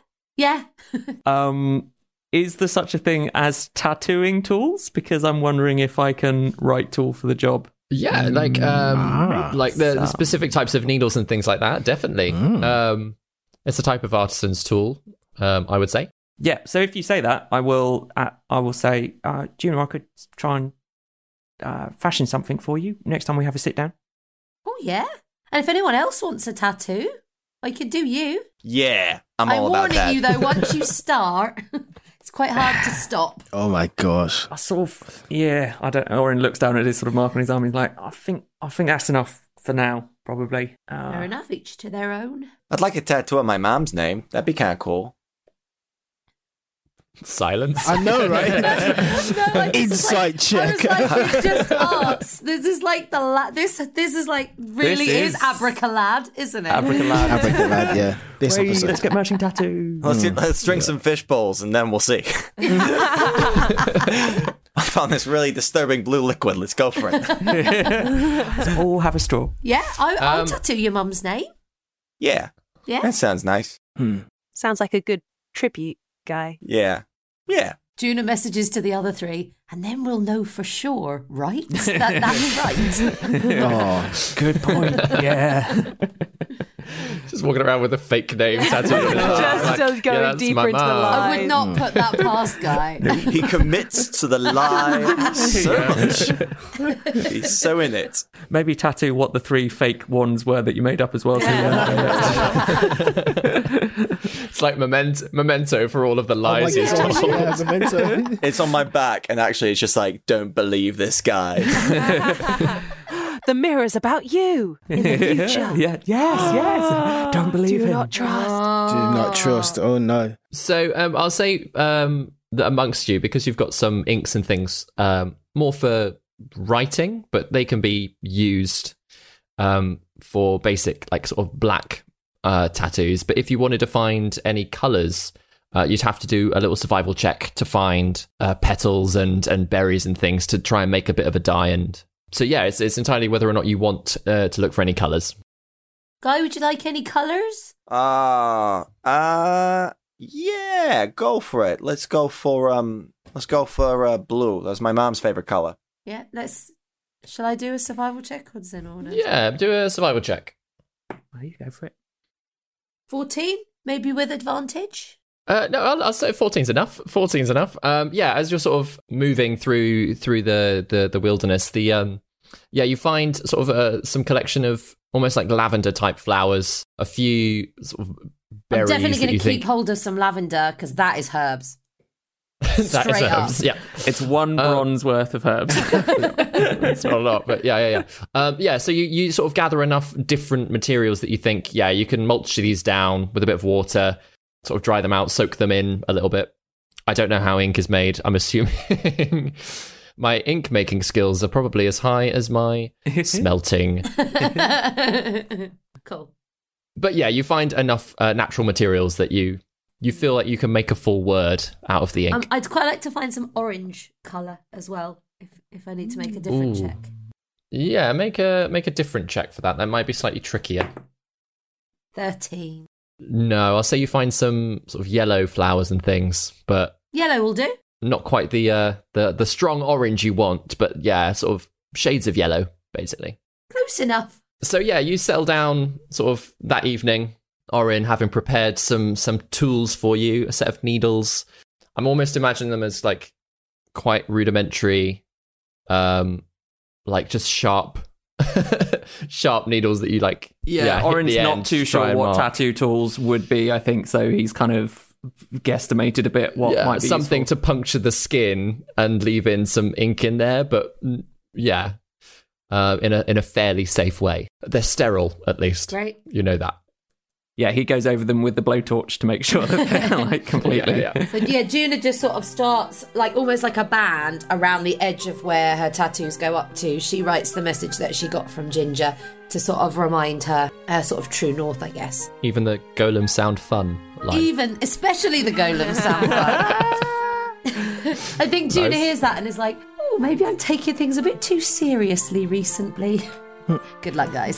Is there such a thing as tattooing tools? Because I'm wondering if I can right tool for the job. Yeah, like the specific types of needles and things like that. Definitely, it's a type of artisan's tool. I would say. Yeah. So if you say that, I will say, Juna, I could try and fashion something for you next time we have a sit down. Oh yeah. And if anyone else wants a tattoo, I could do you. Yeah, I'm all about that. I'm warning you though, once you start, it's quite hard to stop. Oh my gosh. I sort of, I don't know. Orin looks down at his sort of mark on his arm. He's like, I think that's enough for now, probably. Fair enough, each to their own. I'd like a tattoo of my mom's name. That'd be kind of cool. Silence. I know, right? No, Insight check. I was like, it's just arts. This is like this is like really is Abracalad, isn't it? Abracalad, yeah. This Wait, episode. let's get matching tattoos. Let's drink some fish bowls and then we'll see. I found this really disturbing blue liquid. Let's go for it. Let's all have a straw. Yeah, I'll tattoo your mum's name. Yeah. That sounds nice. Sounds like a good tribute guy. Yeah. Juna messages to the other three, and then we'll know for sure, right? That's right. Oh, good point. Yeah. Just walking around with a fake name tattooed. Just going deeper into the lie. I would not put that past Guy. He commits to the lie so much. He's so in it. Maybe tattoo what the 3 fake ones were that you made up as well. So, It's like memento for all of the lies he's told. Yeah, memento. It's on my back, and actually, it's just like, don't believe this guy. The mirror's about you in the future. Yes. Don't believe Do him. not trust. Do not trust. Oh no. So I'll say that amongst you, because you've got some inks and things, more for writing, but they can be used for basic, like sort of black tattoos. But if you wanted to find any colours, you'd have to do a little survival check to find petals and berries and things to try and make a bit of a dye. And so yeah, it's entirely whether or not you want to look for any colours. Guy, would you like any colours? Yeah, go for it. Let's go for blue. That's my mom's favorite color. Yeah, shall I do a survival check or does anyone else? Yeah, do a survival check. Well, you go for it. 14, maybe with advantage. No, I'll say 14's enough. 14's enough. Yeah, as you're sort of moving through the wilderness, you find sort of some collection of almost like lavender type flowers, a few sort of berries. I'm definitely going to keep think... hold of some lavender because that is herbs. That is Straight herbs. up. Yeah, it's 1 bronze worth of herbs. It's not a lot, but yeah. So you sort of gather enough different materials that you think, you can mulch these down with a bit of water, sort of dry them out, soak them in a little bit. I don't know how ink is made. I'm assuming my ink making skills are probably as high as my smelting. Cool. But yeah, you find enough natural materials that you feel like you can make a full word out of the ink. I'd quite like to find some orange colour as well, if I need to make a different check. Yeah, make a different check for that. That might be slightly trickier. 13. No, I'll say you find some sort of yellow flowers and things, but Yellow will do. not quite the strong orange you want, but yeah, sort of shades of yellow, basically. Close enough. So yeah, you settle down sort of that evening, Orin, having prepared some tools for you, a set of needles. I'm almost imagining them as like quite rudimentary, like just sharp needles that you like. Orin's not too sure what tattoo tools would be, I think, so he's kind of guesstimated a bit what might be something useful. to puncture the skin and leave in some ink in there, but yeah, in a fairly safe way. They're sterile, at least. Great. You know that. Yeah, he goes over them with the blowtorch to make sure that they're like completely. So Juna just sort of starts like almost like a band around the edge of where her tattoos go up to. She writes the message that she got from Ginger to sort of remind her sort of true north, I guess. Even the golem sound fun. Especially the golem sound fun. I think Juna hears that and is like, oh, maybe I'm taking things a bit too seriously recently. Good luck, guys.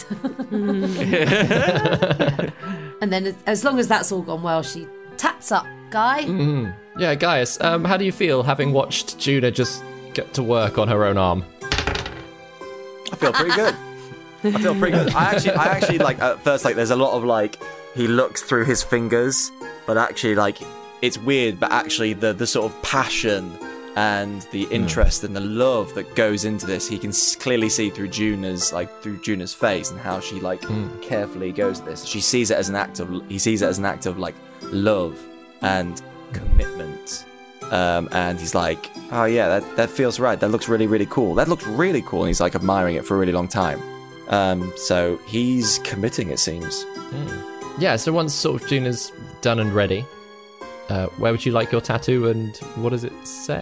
And then as long as that's all gone well, she taps up Guy. Mm-hmm. Yeah, Gaius, how do you feel having watched Juna just get to work on her own arm? I feel pretty good. I actually like at first, like there's a lot of like he looks through his fingers, but actually like it's weird, but actually the sort of passion and the interest and the love that goes into this, he can clearly see through Juna's face and how she like carefully goes to this. He sees it as an act of like love and commitment. And he's like, oh yeah, that feels right. That looks really, really cool. That looks really cool. And he's like admiring it for a really long time. So he's committing, it seems. Yeah, so once sort of Juna's done and ready, where would you like your tattoo and what does it say?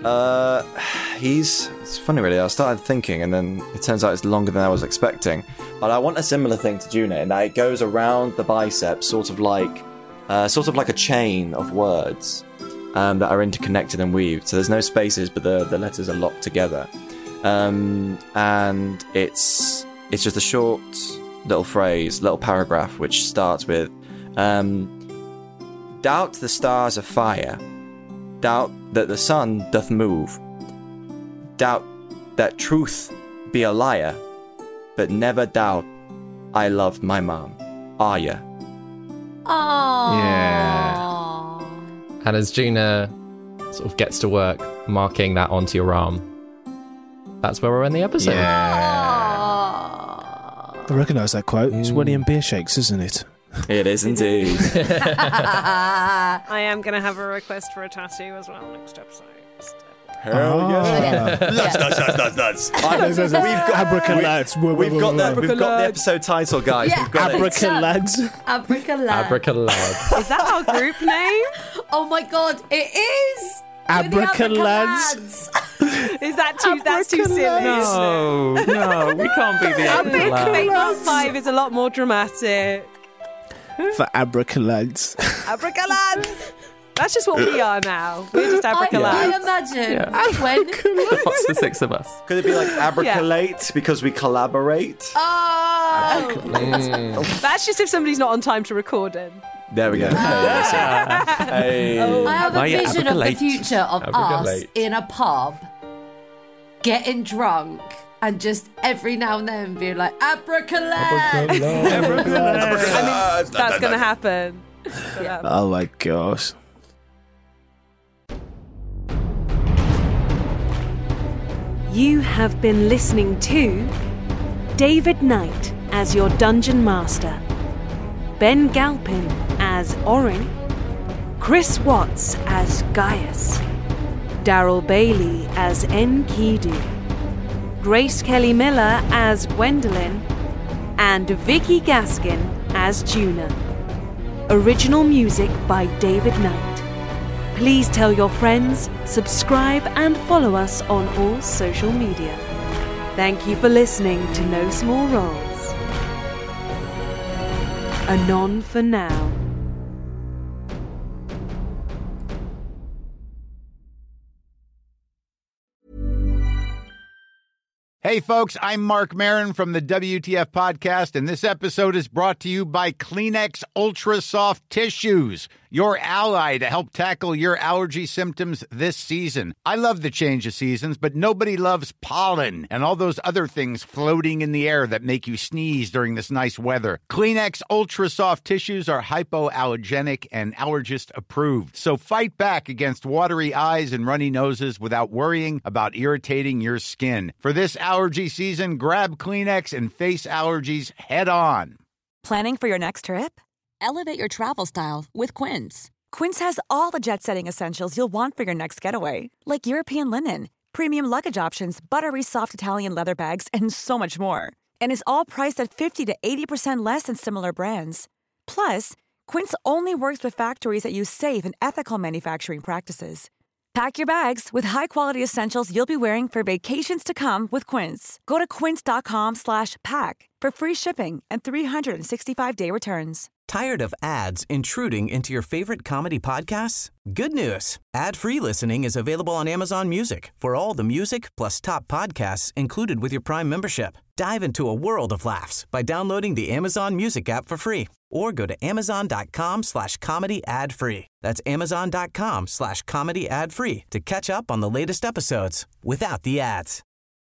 It's funny really, I started thinking and then it turns out it's longer than I was expecting. But I want a similar thing to Juna in that it goes around the biceps, sort of like a chain of words that are interconnected and weaved. So there's no spaces, but the letters are locked together. And it's just a short little phrase, little paragraph, which starts with doubt the stars of fire, doubt that the sun doth move, doubt that truth be a liar, but never doubt I loved my mom. Arya. Aww. Yeah. And as Juna sort of gets to work marking that onto your arm, that's where we're in the episode. I recognise that quote. It's William Beershakes, isn't it? It is indeed. I am going to have a request for a tattoo as well next episode. Hell yeah. Nuts. We've got the episode title, guys. Yeah. We've got Abracalads. Abracalads. Is that our group name? Oh my god, it is! Abracalads. Is that too? That's too silly. No, we can't be the Abracalads. 5 is a lot more dramatic. For Abracalads. Abracalads. That's just what we are now. We're just Abracalads. I imagine when... What's the 6 of us? Could it be like abracalate because we collaborate? Oh! That's just if somebody's not on time to record in. There we go. Hey. I have a vision of the future of us in a pub, getting drunk, and just every now and then being like, abracalads! I mean, that's going to happen. Oh my gosh. You have been listening to David Knight as your Dungeon Master, Ben Galpin as Orin, Chris Watts as Gaius, Daryl Bailey as Enkidu, Grace Kelly Miller as Gwendolyn, and Vicky Gaskin as Juna. Original music by David Knight. Please tell your friends, subscribe and follow us on all social media. Thank you for listening to No Small Roles. Anon for now. Hey folks, I'm Mark Maron from the WTF Podcast, and this episode is brought to you by Kleenex Ultra Soft Tissues. your ally to help tackle your allergy symptoms this season. I love the change of seasons, but nobody loves pollen and all those other things floating in the air that make you sneeze during this nice weather. Kleenex Ultra Soft Tissues are hypoallergenic and allergist approved. So fight back against watery eyes and runny noses without worrying about irritating your skin. For this allergy season, grab Kleenex and face allergies head on. Planning for your next trip? Elevate your travel style with Quince. Quince has all the jet-setting essentials you'll want for your next getaway, like European linen, premium luggage options, buttery soft Italian leather bags, and so much more. And is all priced at 50 to 80% less than similar brands. Plus, Quince only works with factories that use safe and ethical manufacturing practices. Pack your bags with high-quality essentials you'll be wearing for vacations to come with Quince. Go to quince.com/pack for free shipping and 365-day returns. Tired of ads intruding into your favorite comedy podcasts? Good news. Ad-free listening is available on Amazon Music for all the music plus top podcasts included with your Prime membership. Dive into a world of laughs by downloading the Amazon Music app for free or go to amazon.com/comedy ad-free. That's amazon.com/comedy ad-free to catch up on the latest episodes without the ads.